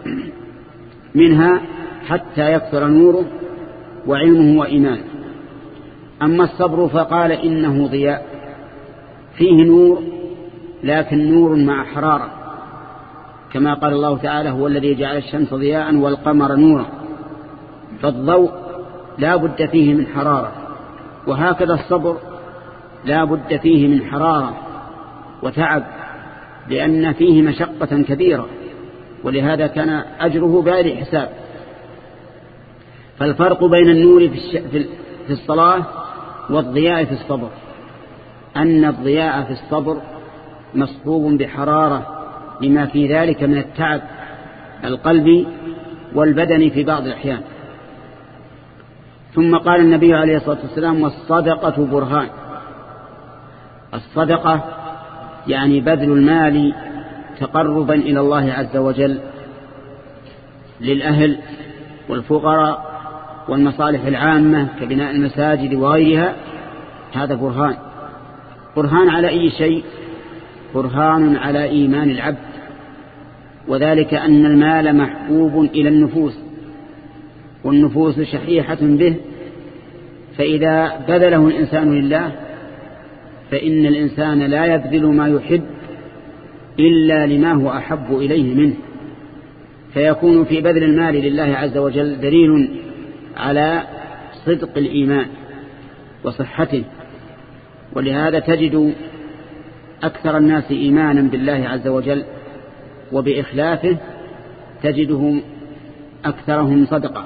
منها حتى يكثر نوره وعلمه وإيمانه. أما الصبر فقال إنه ضياء، فيه نور لكن نور مع حرارة، كما قال الله تعالى: هو الذي جعل الشمس ضياء والقمر نورا. فالضوء لا بد فيه من حرارة، وهكذا الصبر لا بد فيه من حرارة وتعب، لأن فيه مشقة كبيرة، ولهذا كان أجره بغير حساب. فالفرق بين النور في الصلاة والضياء في الصبر أن الضياء في الصبر مصحوب بحرارة لما في ذلك من التعب القلبي والبدني في بعض الأحيان. ثم قال النبي عليه الصلاة والسلام: والصدقة برهان. الصدقة يعني بذل المال تقربا إلى الله عز وجل للأهل والفقراء والمصالح العامة كبناء المساجد وغيرها، هذا برهان. برهان على أي شيء؟ برهان على إيمان العبد، وذلك أن المال محبوب إلى النفوس، والنفوس شحيحة به، فإذا بذله الإنسان لله فإن الإنسان لا يبذل ما يحب إلا لما هو أحب إليه منه، فيكون في بذل المال لله عز وجل دليل على صدق الإيمان وصحته. ولهذا تجد أكثر الناس إيمانا بالله عز وجل وبإخلافه تجدهم أكثرهم صدقة.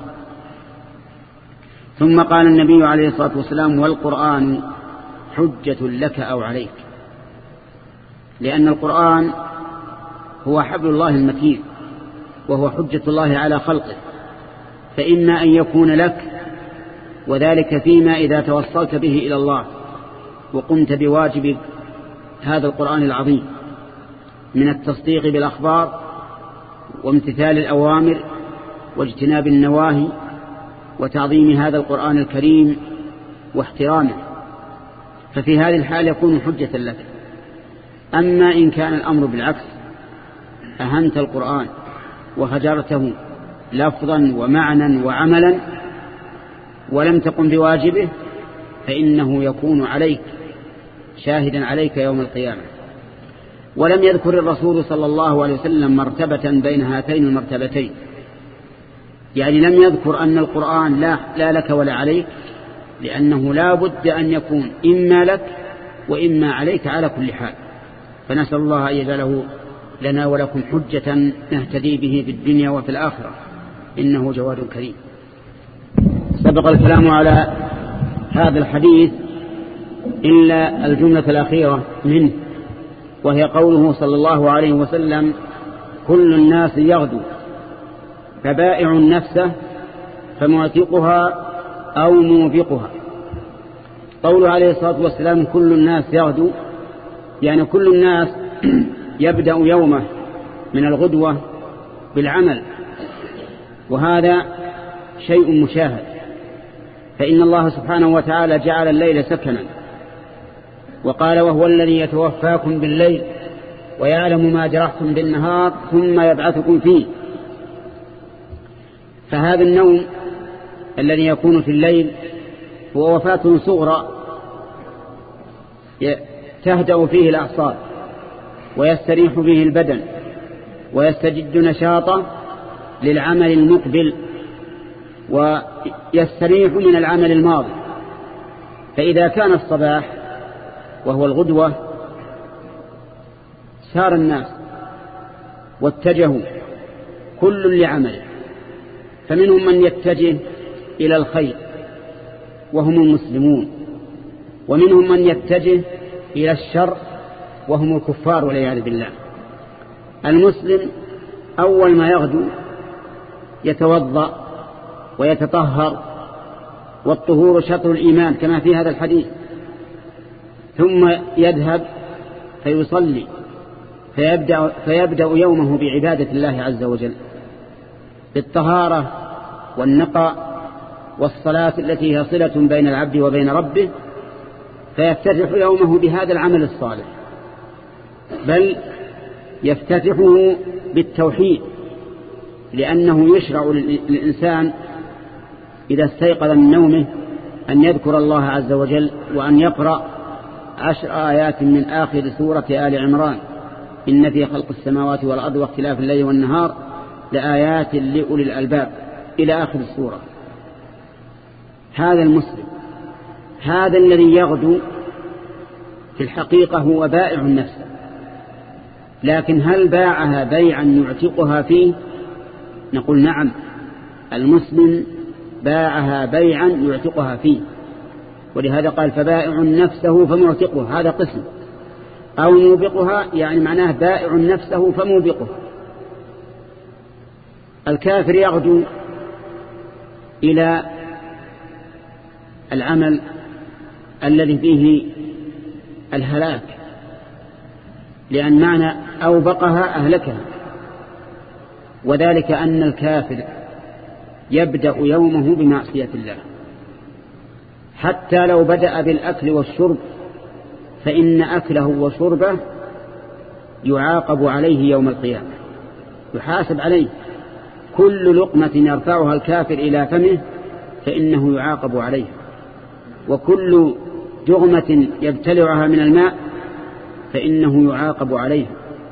ثم قال النبي عليه الصلاة والسلام: والقرآن حجة لك أو عليك. لأن القرآن هو حبل الله المتين، وهو حجة الله على خلقه، فإما أن يكون لك، وذلك فيما إذا توصلت به إلى الله وقمت بواجب هذا القرآن العظيم من التصديق بالأخبار وامتثال الأوامر واجتناب النواهي وتعظيم هذا القرآن الكريم واحترامه، ففي هذه الحال يكون حجة لك. أما إن كان الأمر بالعكس، أهنت القرآن وهجرته لفظا ومعنى وعملا ولم تقم بواجبه، فإنه يكون عليك شاهدا عليك يوم القيامة. ولم يذكر الرسول صلى الله عليه وسلم مرتبة بين هاتين المرتبتين، يعني لم يذكر أن القرآن لا, لا لك ولا عليك، لأنه لا بد أن يكون إما لك وإما عليك على كل حال. فنسأل الله أن يجعله لنا ولكم حجة نهتدي به في الدنيا وفي الآخرة، إنه جواد كريم. سبق الكلام على هذا الحديث إلا الجملة الأخيرة منه، وهي قوله صلى الله عليه وسلم: كل الناس يغدو فبائع نفسه فمعتقها أو موبقها. قوله عليه الصلاة والسلام كل الناس يغدو، يعني كل الناس يبدأ يومه من الغدوة بالعمل، وهذا شيء مشاهد، فإن الله سبحانه وتعالى جعل الليل سكنا، وقال: وهو الذي يتوفاكم بالليل ويعلم ما جرحتم بالنهار ثم يبعثكم فيه. فهذا النوم الذي يكون في الليل هو وفاة صغرى تهدأ فيه الأعصاب ويستريح فيه البدن ويستجد نشاطه للعمل المقبل ويستريح من العمل الماضي. فإذا كان الصباح وهو الغدوة سار الناس واتجهوا كل لعمله، فمنهم من يتجه إلى الخير وهم المسلمون، ومنهم من يتجه إلى الشر وهم الكفار والعياذ بالله. المسلم أول ما يغدو يتوضأ ويتطهر، والطهور شطر الإيمان كما في هذا الحديث، ثم يذهب فيصلي فيبدأ, فيبدأ يومه بعبادة الله عز وجل بالطهارة والنقاء والصلاة التي هي صلة بين العبد وبين ربه، فيفتتح يومه بهذا العمل الصالح، بل يفتتحه بالتوحيد، لأنه يشرع للإنسان إذا استيقظ من نومه أن يذكر الله عز وجل وأن يقرأ عشر آيات من آخر سورة آل عمران: إن في خلق السماوات والأرض واختلاف الليل والنهار لآيات لأولي الألباب إلى آخر السورة. هذا المسلم، هذا الذي يغدو في الحقيقة هو بائع النفس، لكن هل باعها بيعا يعتقها فيه؟ نقول نعم، المسلم باعها بيعا يعتقها فيه، ولهذا قال: فبائع نفسه فمعتقه، هذا قسم، أو موبقها يعني معناه بائع نفسه فموبقه. الكافر يغدو إلى العمل الذي فيه الهلاك، لأن معنى أوبقها أهلكها، وذلك أن الكافر يبدأ يومه بمعصية الله، حتى لو بدأ بالأكل والشرب فإن أكله وشربه يعاقب عليه يوم القيامة، يحاسب عليه. كل لقمة يرفعها الكافر إلى فمه فإنه يعاقب عليه، وكل جغمة يبتلعها من الماء فإنه يعاقب عليه،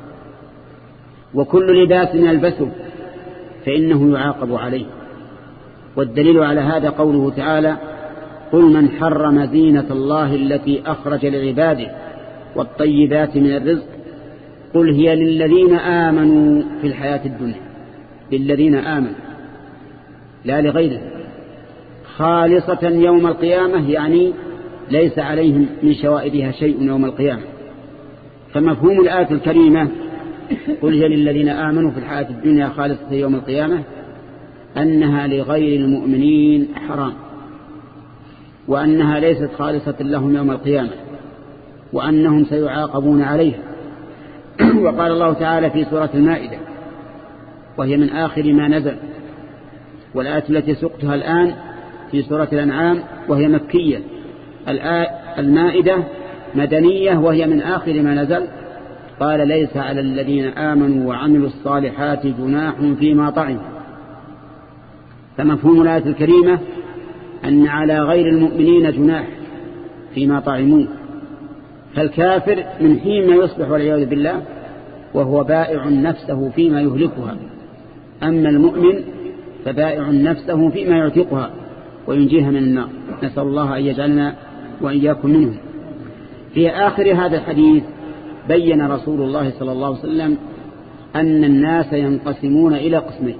وكل لباس يلبسه فإنه يعاقب عليه. والدليل على هذا قوله تعالى: قل من حرم زينة الله التي أخرج لعباده والطيبات من الرزق قل هي للذين آمنوا في الحياة الدنيا، للذين آمنوا لا لغيره، خالصة يوم القيامة، يعني ليس عليهم من شوائبها شيء يوم القيامة. فمفهوم الآية الكريمة قل هي للذين آمنوا في الحياة الدنيا خالصة يوم القيامة أنها لغير المؤمنين حرام، وأنها ليست خالصة لهم يوم القيامة، وأنهم سيعاقبون عليها. وقال الله تعالى في سورة المائدة وهي من آخر ما نزل، والآية التي سقتها الآن في سورة الأنعام وهي مكية، المائدة مدنية وهي من آخر ما نزل، قال: ليس على الذين آمنوا وعملوا الصالحات جناح فيما طعموا. فمفهوم الآية الكريمة أن على غير المؤمنين جناح فيما طعموا، فالكافر من حين ما يصبح والعياذ بالله وهو بائع نفسه فيما يهلكها، أما المؤمن فبائع نفسه فيما يعتقها وينجيها من النار. نسأل الله أن يجعلنا وإياكم منهم. في آخر هذا الحديث بين رسول الله صلى الله عليه وسلم أن الناس ينقسمون إلى قسمين: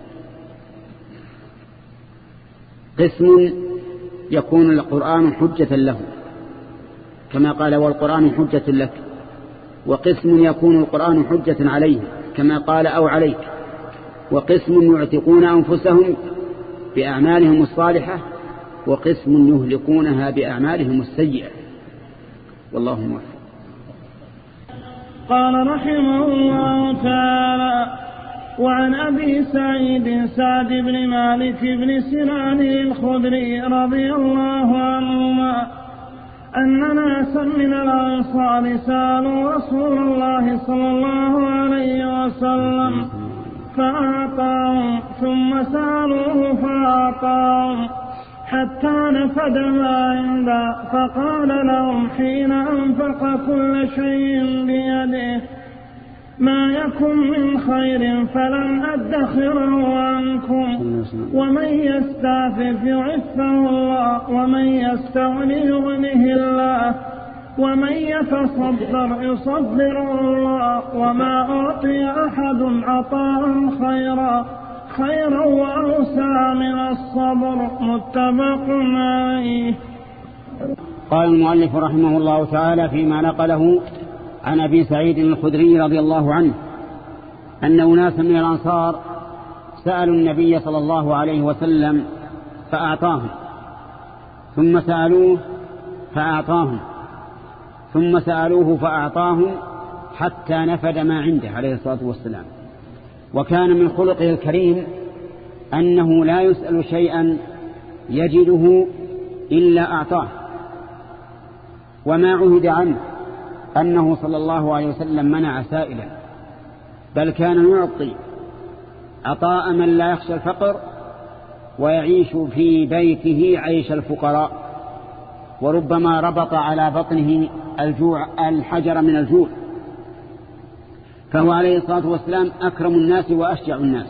قسم يكون القرآن حجة له كما قال والقرآن حجة لك، وقسم يكون القرآن حجة عليه كما قال أو عليك، وقسم يعتقون أنفسهم بأعمالهم الصالحة، وقسم يهلكونها بأعمالهم السيئة. والله موفق. قال رحمه الله تعالى: وعن أبي سعيد سعد بن مالك بن سنان الخدري رضي الله عنهما أن ناسا من الأنصار سألوا رسول الله صلى الله عليه وسلم فأعطاهم، ثم سألوه فأعطاهم حتى نفد ما عنده، فقال لهم حين أنفق كل شيء بيده: ما يكن من خير فلن أدخره عنكم، ومن يستعفف يعفه الله، ومن يستغني يغنه الله، ومن يتصبر يصبره الله، وما أعطي أحد عطاء خيرا خيرا وأوسع من الصبر. متفق عليه. قال المؤلف رحمه الله تعالى فيما نقله عن أبي سعيد الخدري رضي الله عنه أن أناسا من الأنصار سألوا النبي صلى الله عليه وسلم فأعطاهم، ثم سألوه فأعطاهم، ثم سألوه فأعطاهم حتى نفد ما عنده عليه الصلاة والسلام. وكان من خلقه الكريم أنه لا يسأل شيئا يجده إلا أعطاه، وما عهد عنه أنه صلى الله عليه وسلم منع سائلا، بل كان يعطي عطاء من لا يخشى الفقر ويعيش في بيته عيش الفقراء، وربما ربط على بطنه الجوع الحجر من الجوع، فهو عليه الصلاة والسلام أكرم الناس وأشجع الناس.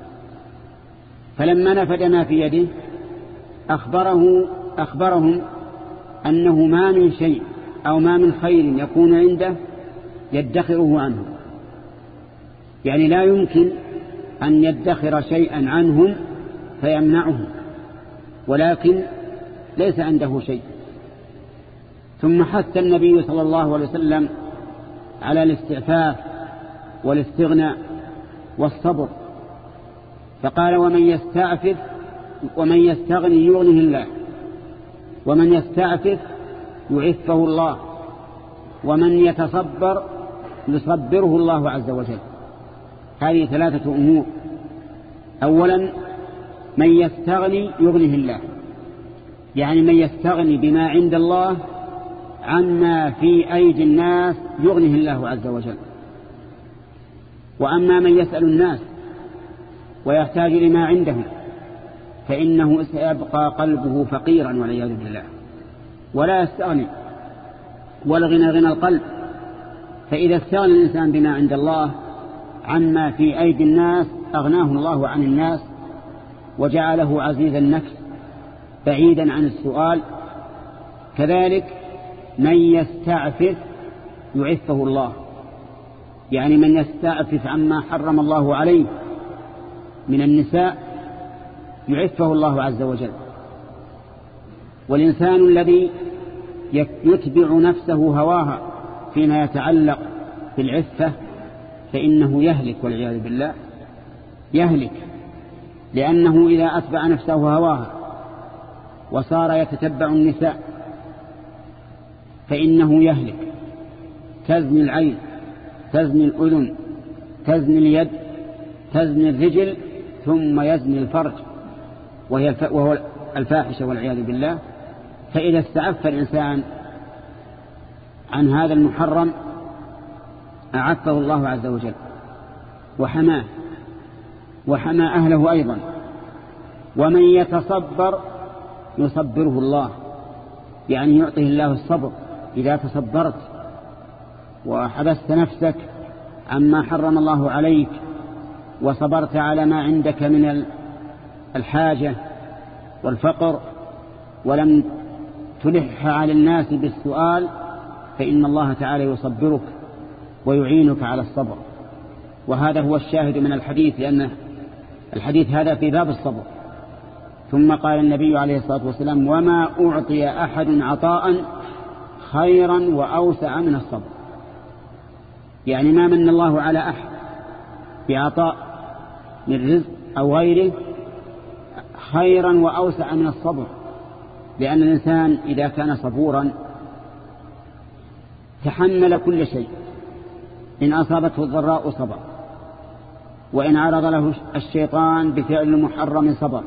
فلما نفد ما في يده أخبره أخبرهم أنه ما من شيء أو ما من خير يكون عنده يدخره عنه، يعني لا يمكن أن يدخر شيئا عنهم فيمنعه، ولكن ليس عنده شيء. ثم حث النبي صلى الله عليه وسلم على الاستعفاف والاستغناء والصبر، فقال: ومن يستعفف ومن يستغني يغنه الله، ومن يستعفف يعفه الله، ومن يتصبر يصبره الله عز وجل. هذه ثلاثة أمور: أولا من يستغني يغنه الله، يعني من يستغني بما عند الله عما في أيدي الناس يغنه الله عز وجل. وأما من يسأل الناس ويحتاج لما عندهم فإنه سيبقى قلبه فقيرا والعياذ بالله، ولا يستغني، والغنى غنى القلب. فإذا استغنى الإنسان بما عند الله عما في أيدي الناس أغناه الله عن الناس وجعله عزيز النفس بعيدا عن السؤال. كذلك من يستعفف يعفه الله، يعني من يستعفف عما حرم الله عليه من النساء يعفه الله عز وجل. والإنسان الذي يتبع نفسه هواها فيما يتعلق بالعفة فإنه يهلك والعياذ بالله، يهلك، لأنه إذا أتبع نفسه هواها وصار يتتبع النساء فإنه يهلك. تزني العين، تزني الأذن، تزني اليد، تزني الرجل، ثم يزني الفرج وهي وهو الفاحشة والعياذ بالله. فإذا استعف الإنسان عن هذا المحرم أعفه الله عز وجل وحماه وحمى أهله أيضا. ومن يتصبر يصبره الله، يعني يعطيه الله الصبر إذا تصبرت وحبست نفسك عما حرم الله عليك وصبرت على ما عندك من الحاجة والفقر ولم تلح على الناس بالسؤال فإن الله تعالى يصبرك ويعينك على الصبر. وهذا هو الشاهد من الحديث، لأن الحديث هذا في باب الصبر. ثم قال النبي عليه الصلاة والسلام: وما أعطي أحد عطاء خيرا وأوسع من الصبر. يعني ما من الله على أحد بعطاء من رزق أو غيره خيرا وأوسع من الصبر، لأن الإنسان إذا كان صبورا تحمل كل شيء. إن أصابته الضراء صبر، وإن عرض له الشيطان بفعل محرم صبر،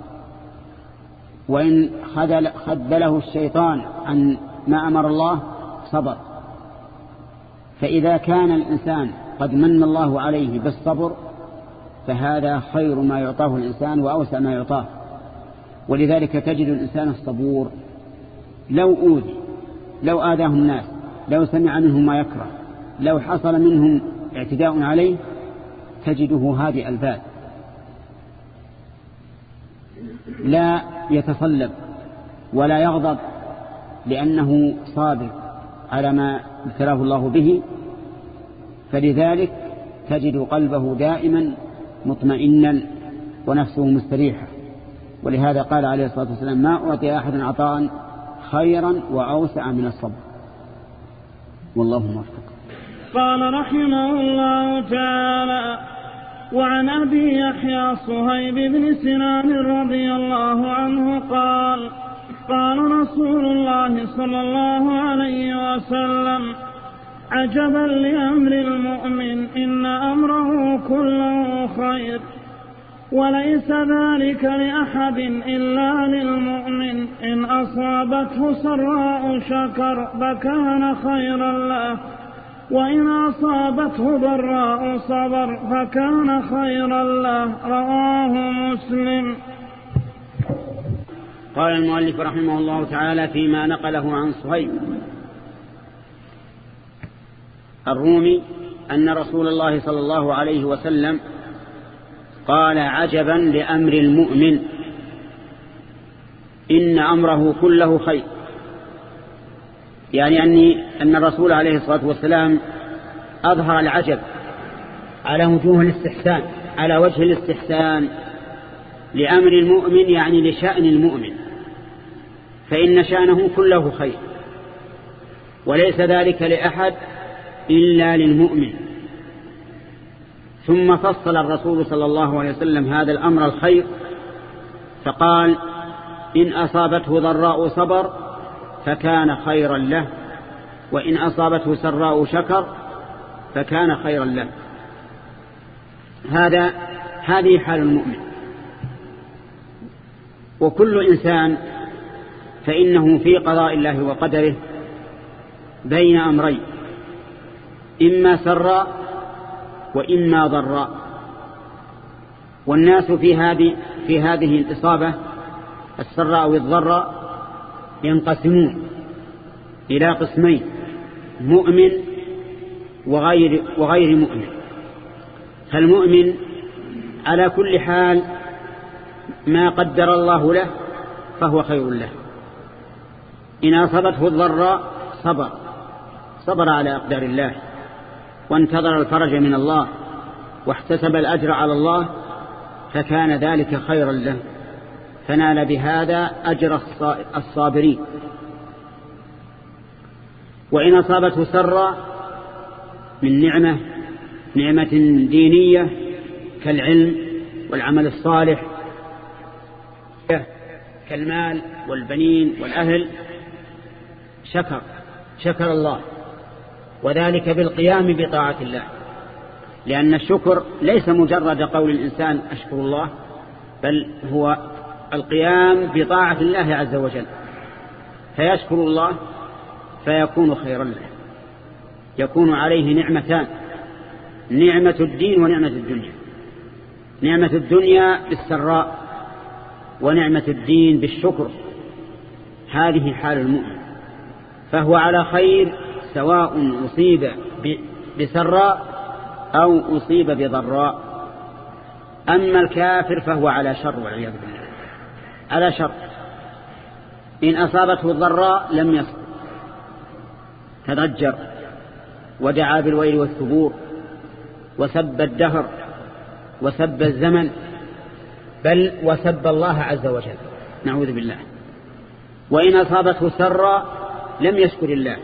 وإن خذله الشيطان عن ما أمر الله صبر. فإذا كان الإنسان قد من الله عليه بالصبر فهذا خير ما يعطاه الإنسان وأوسع ما يعطاه. ولذلك تجد الإنسان الصبور لو أوذي، لو آذاه الناس، لو سمع منهم ما يكره، لو حصل منهم اعتداء عليه، تجده هادئ البال، لا يتصلب ولا يغضب، لأنه صابر على ما ابتلاه الله به. فلذلك تجد قلبه دائما مطمئنا ونفسه مستريحة. ولهذا قال عليه الصلاة والسلام: ما أعطي أحد عطاء خيرا وأوسع من الصبر. والله موفق. قال رحمه الله تعالى: وعن أبي يحيى صهيب بن سنان رضي الله عنه قال: قال رسول الله صلى الله عليه وسلم: عجبا لأمر المؤمن إن أمره كله خير، وليس ذلك لأحد إلا للمؤمن، إن أصابته سراء شكر فكان خيرا له، وإن أصابته ضراء صبر فكان خيرا له. رواه مسلم. قال المؤلف رحمه الله تعالى فيما نقله عن صهيب الرومي أن رسول الله صلى الله عليه وسلم قال: عجبا لأمر المؤمن إن أمره كله خير. يعني أني أن الرسول عليه الصلاة والسلام أظهر العجب على وجوه الاستحسان، على وجه الاستحسان لأمر المؤمن، يعني لشأن المؤمن، فإن شأنه كله خير، وليس ذلك لأحد إلا للمؤمن. ثم فصل الرسول صلى الله عليه وسلم هذا الأمر الخير فقال: إن أصابته ضراء صبر فكان خيرا له، وإن أصابته سراء شكر فكان خيرا له. هذا هذه حال المؤمن. وكل إنسان فإنه في قضاء الله وقدره بين أمرين: إما سراء وإما ضراء. والناس في هذه في هذه الإصابة السراء والضراء ينقسمون إلى قسمين: مؤمن وغير وغير مؤمن. فالمؤمن على كل حال ما قدر الله له فهو خير له. إن أصابته الضراء صبر صبر على أقدار الله، وانتظر الفرج من الله، واحتسب الأجر على الله، فكان ذلك خيرا له، فنال بهذا أجر الصابرين. وإن أصابته سرا من نعمة نعمة دينية كالعلم والعمل الصالح كالمال والبنين والأهل، شكر شكر الله، وذلك بالقيام بطاعة الله. لأن الشكر ليس مجرد قول الإنسان أشكر الله، بل هو القيام بطاعة الله عز وجل، فيشكر الله فيكون خيرا له، يكون عليه نعمتان: نعمة الدين ونعمة الدنيا. نعمة الدنيا بالسراء، ونعمة الدين بالشكر. هذه حال المؤمن. فهو على خير سواء أصيب بسراء أو أصيب بضراء. أما الكافر فهو على شر والعياذ بالله، على شر. إن أصابته الضراء لم يصبر، تضجر ودعا بالويل والثبور وسب الدهر وسب الزمن، بل وسب الله عز وجل، نعوذ بالله. وإن أصابته سراء لم يشكر الله،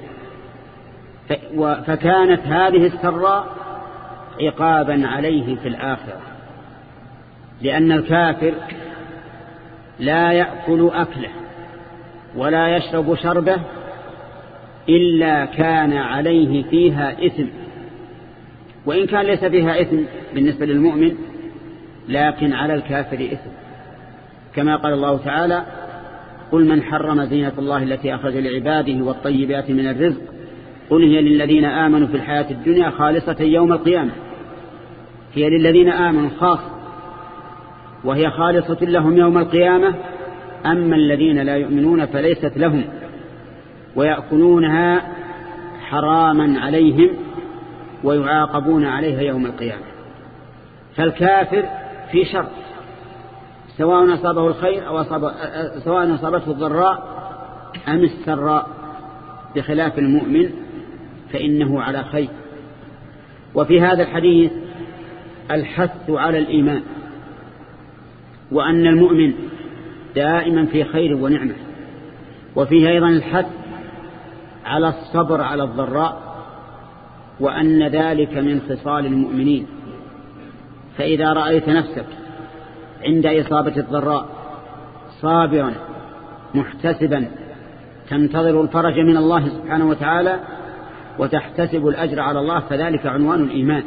فكانت هذه السراء عقابا عليه في الآخرة، لأن الكافر لا يأكل أكله ولا يشرب شربه إلا كان عليه فيها إثم، وإن كان ليس فيها إثم بالنسبة للمؤمن، لكن على الكافر إثم، كما قال الله تعالى: قل من حرم زينة الله التي أخرج لعباده والطيبات من الرزق قل هي للذين آمنوا في الحياة الدنيا خالصة يوم القيامة. هي للذين آمنوا خاص، وهي خالصة لهم يوم القيامة. أما الذين لا يؤمنون فليست لهم، ويأكلونها حراما عليهم ويعاقبون عليها يوم القيامة. فالكافر في شر، سواء أصابه الخير أو أصاب سواء أصابته الضراء أم السراء، بخلاف المؤمن فإنه على خير. وفي هذا الحديث الحث على الإيمان، وأن المؤمن دائما في خير ونعمة. وفيه أيضا الحث على الصبر على الضراء، وأن ذلك من خصال المؤمنين. فإذا رأيت نفسك عند إصابة الضراء صابرا محتسبا تنتظر الفرج من الله سبحانه وتعالى وتحتسب الأجر على الله، فذلك عنوان الإيمان.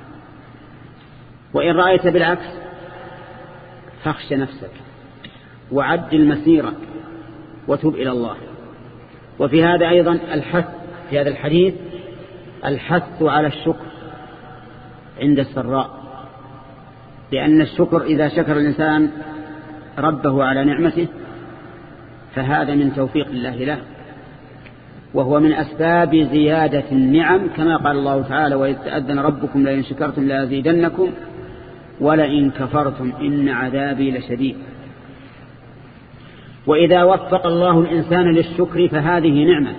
وإن رأيت بالعكس فاخش نفسك وعدل مسيرك وتب إلى الله. وفي هذا أيضا الحث، في هذا الحديث الحث على الشكر عند السراء، لأن الشكر إذا شكر الإنسان ربه على نعمته فهذا من توفيق الله له، وهو من أسباب زيادة النعم، كما قال الله تعالى: وإذ تأذن ربكم لئن شكرتم لأزيدنكم ولئن كفرتم إن عذابي لشديد. وإذا وفق الله الإنسان للشكر فهذه نعمة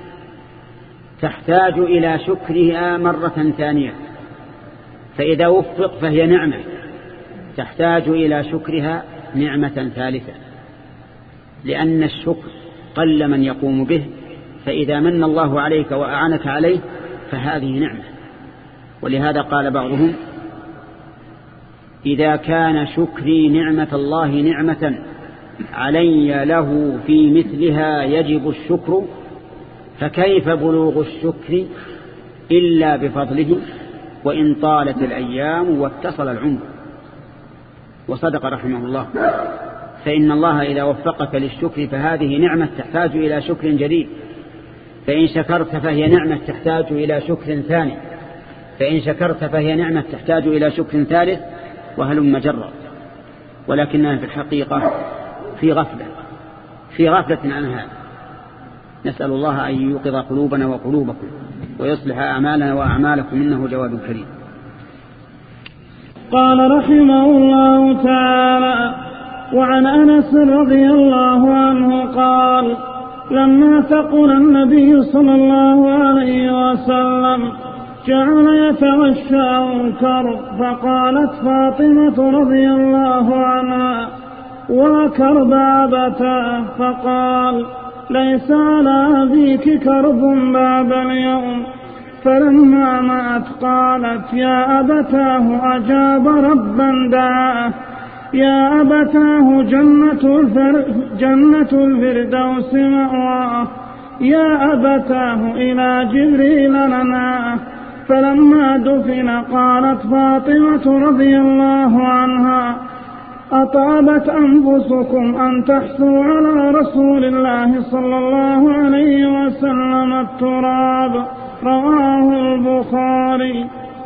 تحتاج إلى شكرها مرة ثانية، فإذا وفق فهي نعمة تحتاج إلى شكرها نعمة ثالثة، لأن الشكر قل من يقوم به، فإذا من الله عليك وأعنك عليه فهذه نعمة. ولهذا قال بعضهم: إذا كان شكري نعمة الله نعمة علي له في مثلها يجب الشكر، فكيف بلوغ الشكر إلا بفضله وإن طالت الأيام واتصل العمر. وصدق رحمه الله، فإن الله إذا وفقك للشكر فهذه نعمة تحتاج إلى شكر جديد، فإن شكرت فهي نعمة تحتاج إلى شكر ثاني، فإن شكرت فهي نعمة تحتاج إلى شكر ثالث، وهلم جرا. ولكنها في الحقيقة في غفلة في غفلة عن هذا. نسأل الله أن يوقظ قلوبنا وقلوبكم ويصلح أعمالنا وأعمالكم، إنه جواد كريم. قال رحمه الله تعالى: وعن أنس رضي الله عنه قال: لما ثقل النبي صلى الله عليه وسلم جعل يتغشى الكرب، فقالت فاطمة رضي الله عنها: وكرب أبتاه، فقال: ليس على أبيك كرب بعد اليوم. فلما مات قالت: يا أبتاه أجاب ربا دعاه، يا أبتاه جنة, الفر جنة الفردوس مأواه، يا أبتاه إلى جبريل لنا. فلما دفن قالت فاطمة رضي الله عنها: أطابت أنفسكم أن تحثوا على رسول الله صلى الله عليه وسلم التراب. رواه البخاري.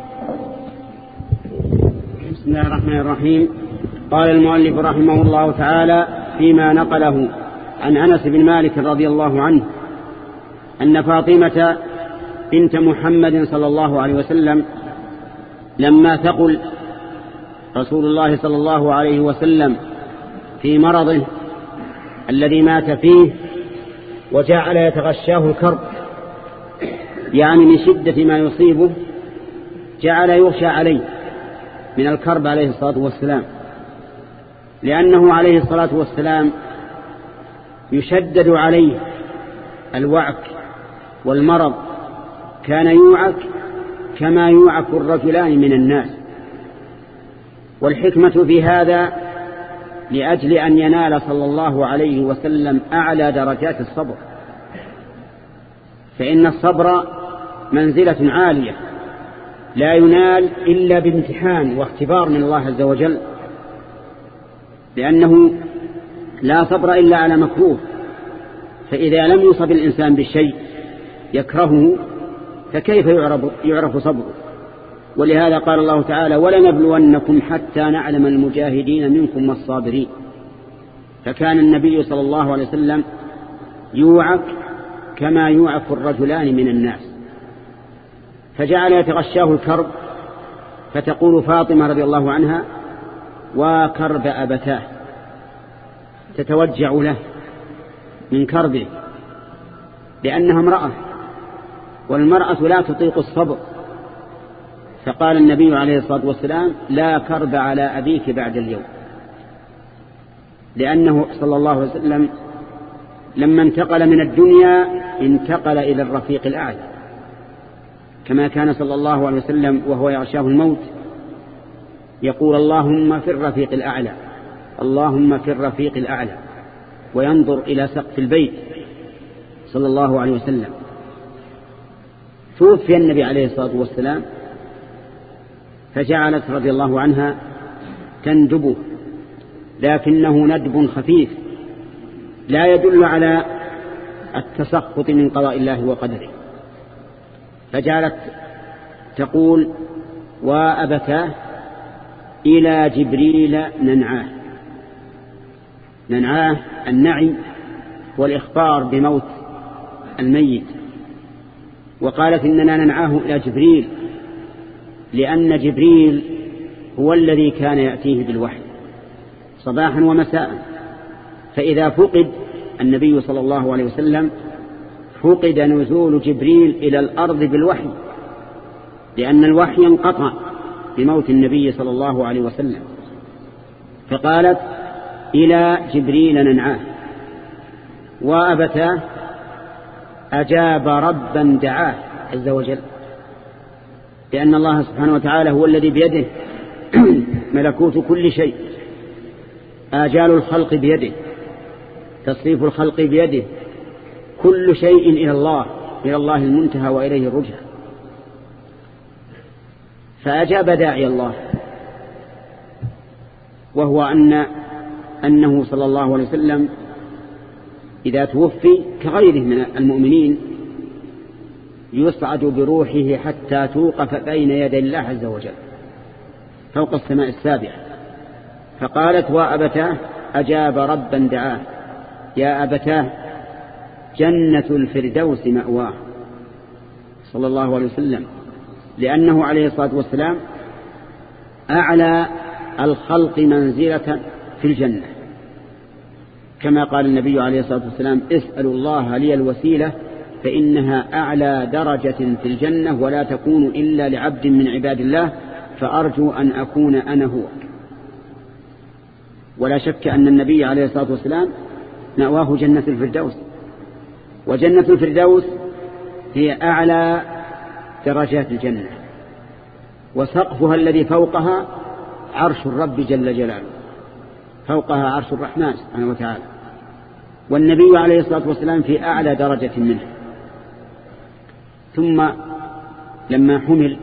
بسم الله الرحمن الرحيم. قال المؤلف رحمه الله تعالى فيما نقله عن أنس بن مالك رضي الله عنه أن فاطمة بنت محمد صلى الله عليه وسلم لما ثقل رسول الله صلى الله عليه وسلم في مرضه الذي مات فيه وجعل يتغشاه الكرب، يعني من شدة ما يصيبه جعل يغشى عليه من الكرب عليه الصلاة والسلام، لأنه عليه الصلاة والسلام يشدد عليه الوعك والمرض، كان يوعك كما يوعك الرجلان من الناس. والحكمة في هذا لأجل أن ينال صلى الله عليه وسلم أعلى درجات الصبر، فإن الصبر منزلة عالية لا ينال إلا بامتحان واختبار من الله عز وجل، لأنه لا صبر إلا على مكروه، فإذا لم يصب الإنسان بالشيء يكرهه فكيف يعرف, يعرف صبره؟ ولهذا قال الله تعالى: ولنبلونكم حتى نعلم المجاهدين منكم والصابرين. فكان النبي صلى الله عليه وسلم يوعك كما يوعك الرجلان من الناس، فجعل يتغشاه الكرب، فتقول فاطمة رضي الله عنها: وكرب أبتاه، تتوجع له من كربه، لأنها امرأة والمرأة لا تطيق الصبر. فقال النبي عليه الصلاة والسلام: لا كرب على أبيك بعد اليوم، لأنه صلى الله عليه وسلم لما انتقل من الدنيا انتقل إلى الرفيق الأعلى، كما كان صلى الله عليه وسلم وهو يغشاه الموت يقول: اللهم في الرفيق الأعلى، اللهم في الرفيق الأعلى، وينظر إلى سقف البيت صلى الله عليه وسلم. توفي النبي عليه الصلاة والسلام، فجعلت رضي الله عنها تندبه، لكنه ندب خفيف لا يدل على التسخط من قضاء الله وقدره، فجعلت تقول: وأبتاه إلى جبريل ننعاه. ننعاه النعي والإخبار بموت الميت، وقالت: إننا ننعاه إلى جبريل، لأن جبريل هو الذي كان يأتيه بالوحي صباحا ومساء، فإذا فقد النبي صلى الله عليه وسلم فقد نزول جبريل إلى الأرض بالوحي، لأن الوحي انقطع بموت النبي صلى الله عليه وسلم. فقالت: إلى جبريل ننعاه. وأبتاه أجاب ربا دعاه عز وجل، لأن الله سبحانه وتعالى هو الذي بيده ملكوت كل شيء، آجال الخلق بيده، تصريف الخلق بيده، كل شيء إلى الله، إلى الله المنتهى وإليه الرجع. فأجاب داعي الله، وهو أن أنه صلى الله عليه وسلم إذا توفي كغيره من المؤمنين يصعد بروحه حتى توقف بين يدي الله عز وجل فوق السماء السابعة. فقالت: وأبتاه أجاب ربا دعاه، يا أبتاه جنة الفردوس مأواه، صلى الله عليه وسلم، لأنه عليه الصلاة والسلام أعلى الخلق منزلة في الجنة، كما قال النبي عليه الصلاة والسلام: اسألوا الله لي الوسيلة فإنها أعلى درجة في الجنة ولا تكون إلا لعبد من عباد الله، فأرجو أن أكون أنا هو. ولا شك أن النبي عليه الصلاة والسلام مأواه جنة الفردوس، وجنة الفردوس هي أعلى درجات الجنة، وسقفها الذي فوقها عرش الرب جل جلاله، فوقها عرش الرحمن سبحانه وتعالى، والنبي عليه الصلاة والسلام في أعلى درجة منه. ثم لما حمل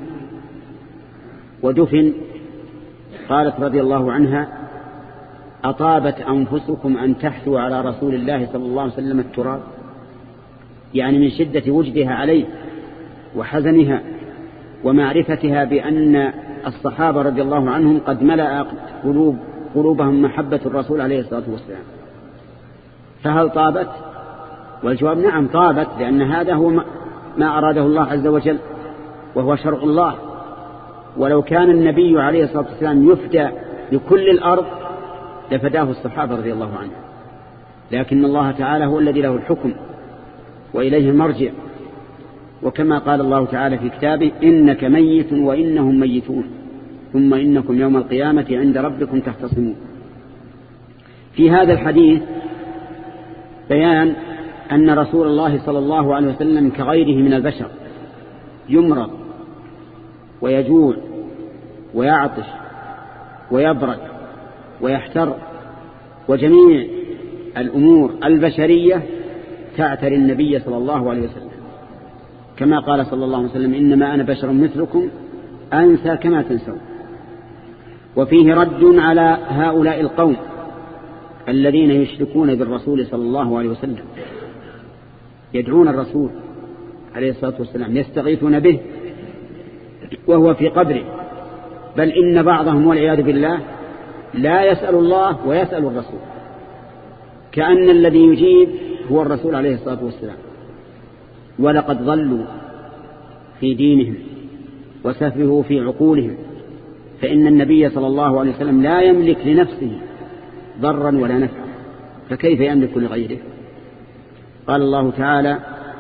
ودفن قالت رضي الله عنها: أطابت أنفسكم أن تحثوا على رسول الله صلى الله عليه وسلم التراب، يعني من شدة وجدها عليه وحزنها ومعرفتها بأن الصحابة رضي الله عنهم قد ملأ قلوب قلوبهم محبة الرسول عليه الصلاة والسلام. فهل طابت؟ والجواب نعم طابت، لأن هذا هو ما أراده الله عز وجل وهو شرع الله. ولو كان النبي عليه الصلاة والسلام يفدى لكل الأرض لفداه الصحابة رضي الله عنهم، لكن الله تعالى هو الذي له الحكم وإليه المرجع. وكما قال الله تعالى في كتابه إنك ميت وإنهم ميتون ثم إنكم يوم القيامة عند ربكم تختصمون. في هذا الحديث بيان أن رسول الله صلى الله عليه وسلم كغيره من البشر يمرض ويجوع ويعطش ويبرد ويحتر، وجميع الأمور البشرية تعتري النبي صلى الله عليه وسلم، كما قال صلى الله عليه وسلم إنما أنا بشر مثلكم أنسى كما تنسون. وفيه رد على هؤلاء القوم الذين يشركون بالرسول صلى الله عليه وسلم، يدعون الرسول عليه الصلاة والسلام يستغيثون به وهو في قبره، بل إن بعضهم والعياذ بالله لا يسأل الله ويسأل الرسول، كأن الذي يجيب هو الرسول عليه الصلاة والسلام. ولقد ضلوا في دينهم وسفهوا في عقولهم، فإن النبي صلى الله عليه وسلم لا يملك لنفسه ضرا ولا نفعا، فكيف يملك لغيره؟ قال الله تعالى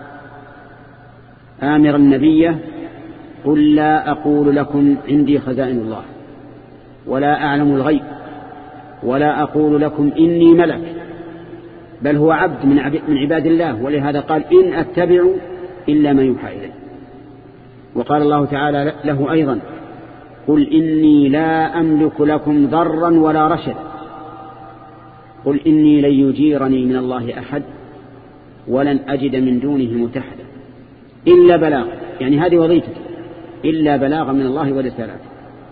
آمر النبي قل لا أقول لكم عندي خزائن الله ولا أعلم الغيب ولا أقول لكم إني ملك، بل هو عبد من عباد الله، ولهذا قال إن أتبع إلا ما يوحى إليه. وقال الله تعالى له أيضا قل إني لا أملك لكم ضرا ولا رشدا قل إني لن يجيرني من الله أحد ولن أجد من دونه ملتحدا إلا بلاغ، يعني هذه وظيفته، إلا بلاغ من الله ورسالاته.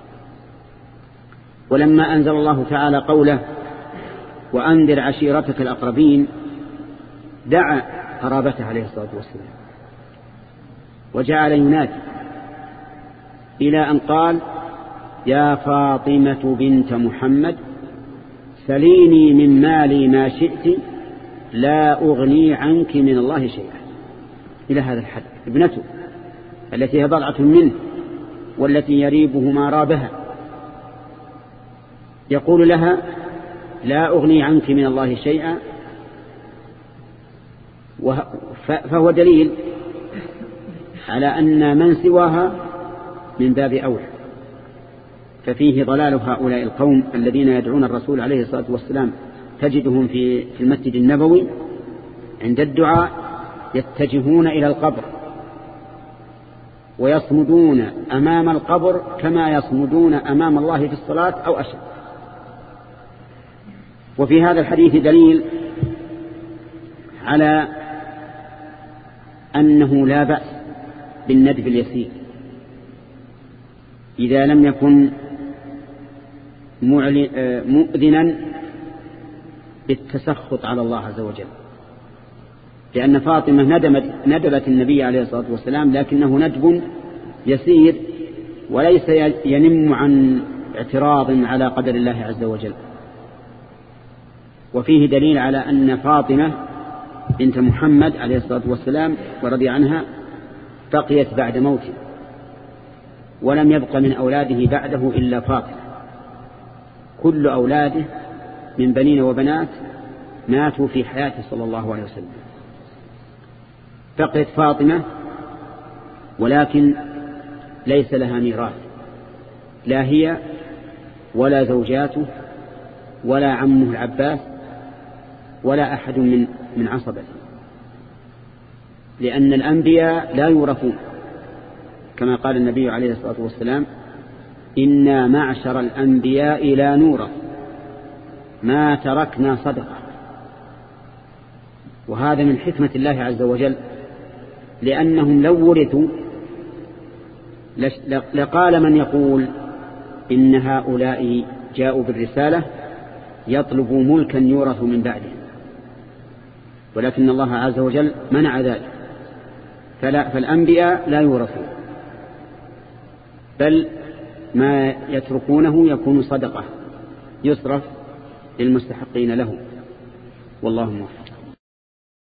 ولما أنزل الله تعالى قوله وأنذر عشيرتك الأقربين دعا قرابته عليه الصلاة والسلام وجعل ينادي إلى أن قال يا فاطمة بنت محمد سليني من مالي ما شئت لا أغني عنك من الله شيئا، إلى هذا الحد. ابنته التي هي بضعة منه والتي يريبه ما رابها يقول لها لا أغني عنك من الله شيئا، فهو دليل على أن من سواها من باب أولى. ففيه ضلال هؤلاء القوم الذين يدعون الرسول عليه الصلاة والسلام، تجدهم في المسجد النبوي عند الدعاء يتجهون إلى القبر ويصمدون أمام القبر كما يصمدون أمام الله في الصلاة أو أشد. وفي هذا الحديث دليل على أنه لا بأس بالندب اليسير إذا لم يكن مؤذنا بالتسخط على الله عز وجل، لأن فاطمة ندبت النبي عليه الصلاة والسلام لكنه ندب يسير وليس ينم عن اعتراض على قدر الله عز وجل. وفيه دليل على أن فاطمة بنت محمد عليه الصلاة والسلام ورضي عنها بقيت بعد موته ولم يبق من أولاده بعده إلا فاطمة، كل أولاده من بنين وبنات ماتوا في حياته صلى الله عليه وسلم. بقيت فاطمة ولكن ليس لها ميراث، لا هي ولا زوجاته ولا عمه العباس ولا أحد من من عصبته، لأن الأنبياء لا يورثون، كما قال النبي عليه الصلاة والسلام إنا معشر الأنبياء لا نورث ما تركنا صدقة. وهذا من حكمة الله عز وجل، لأنهم لو ورثوا لقال من يقول إن هؤلاء جاءوا بالرسالة يطلبوا ملكا يورث من بعدهم، ولكن الله عز وجل منع ذلك، فلا فالأنبياء لا يورثون، بل ما يتركونه يكون صدقة يصرف للمستحقين له، والله موفق.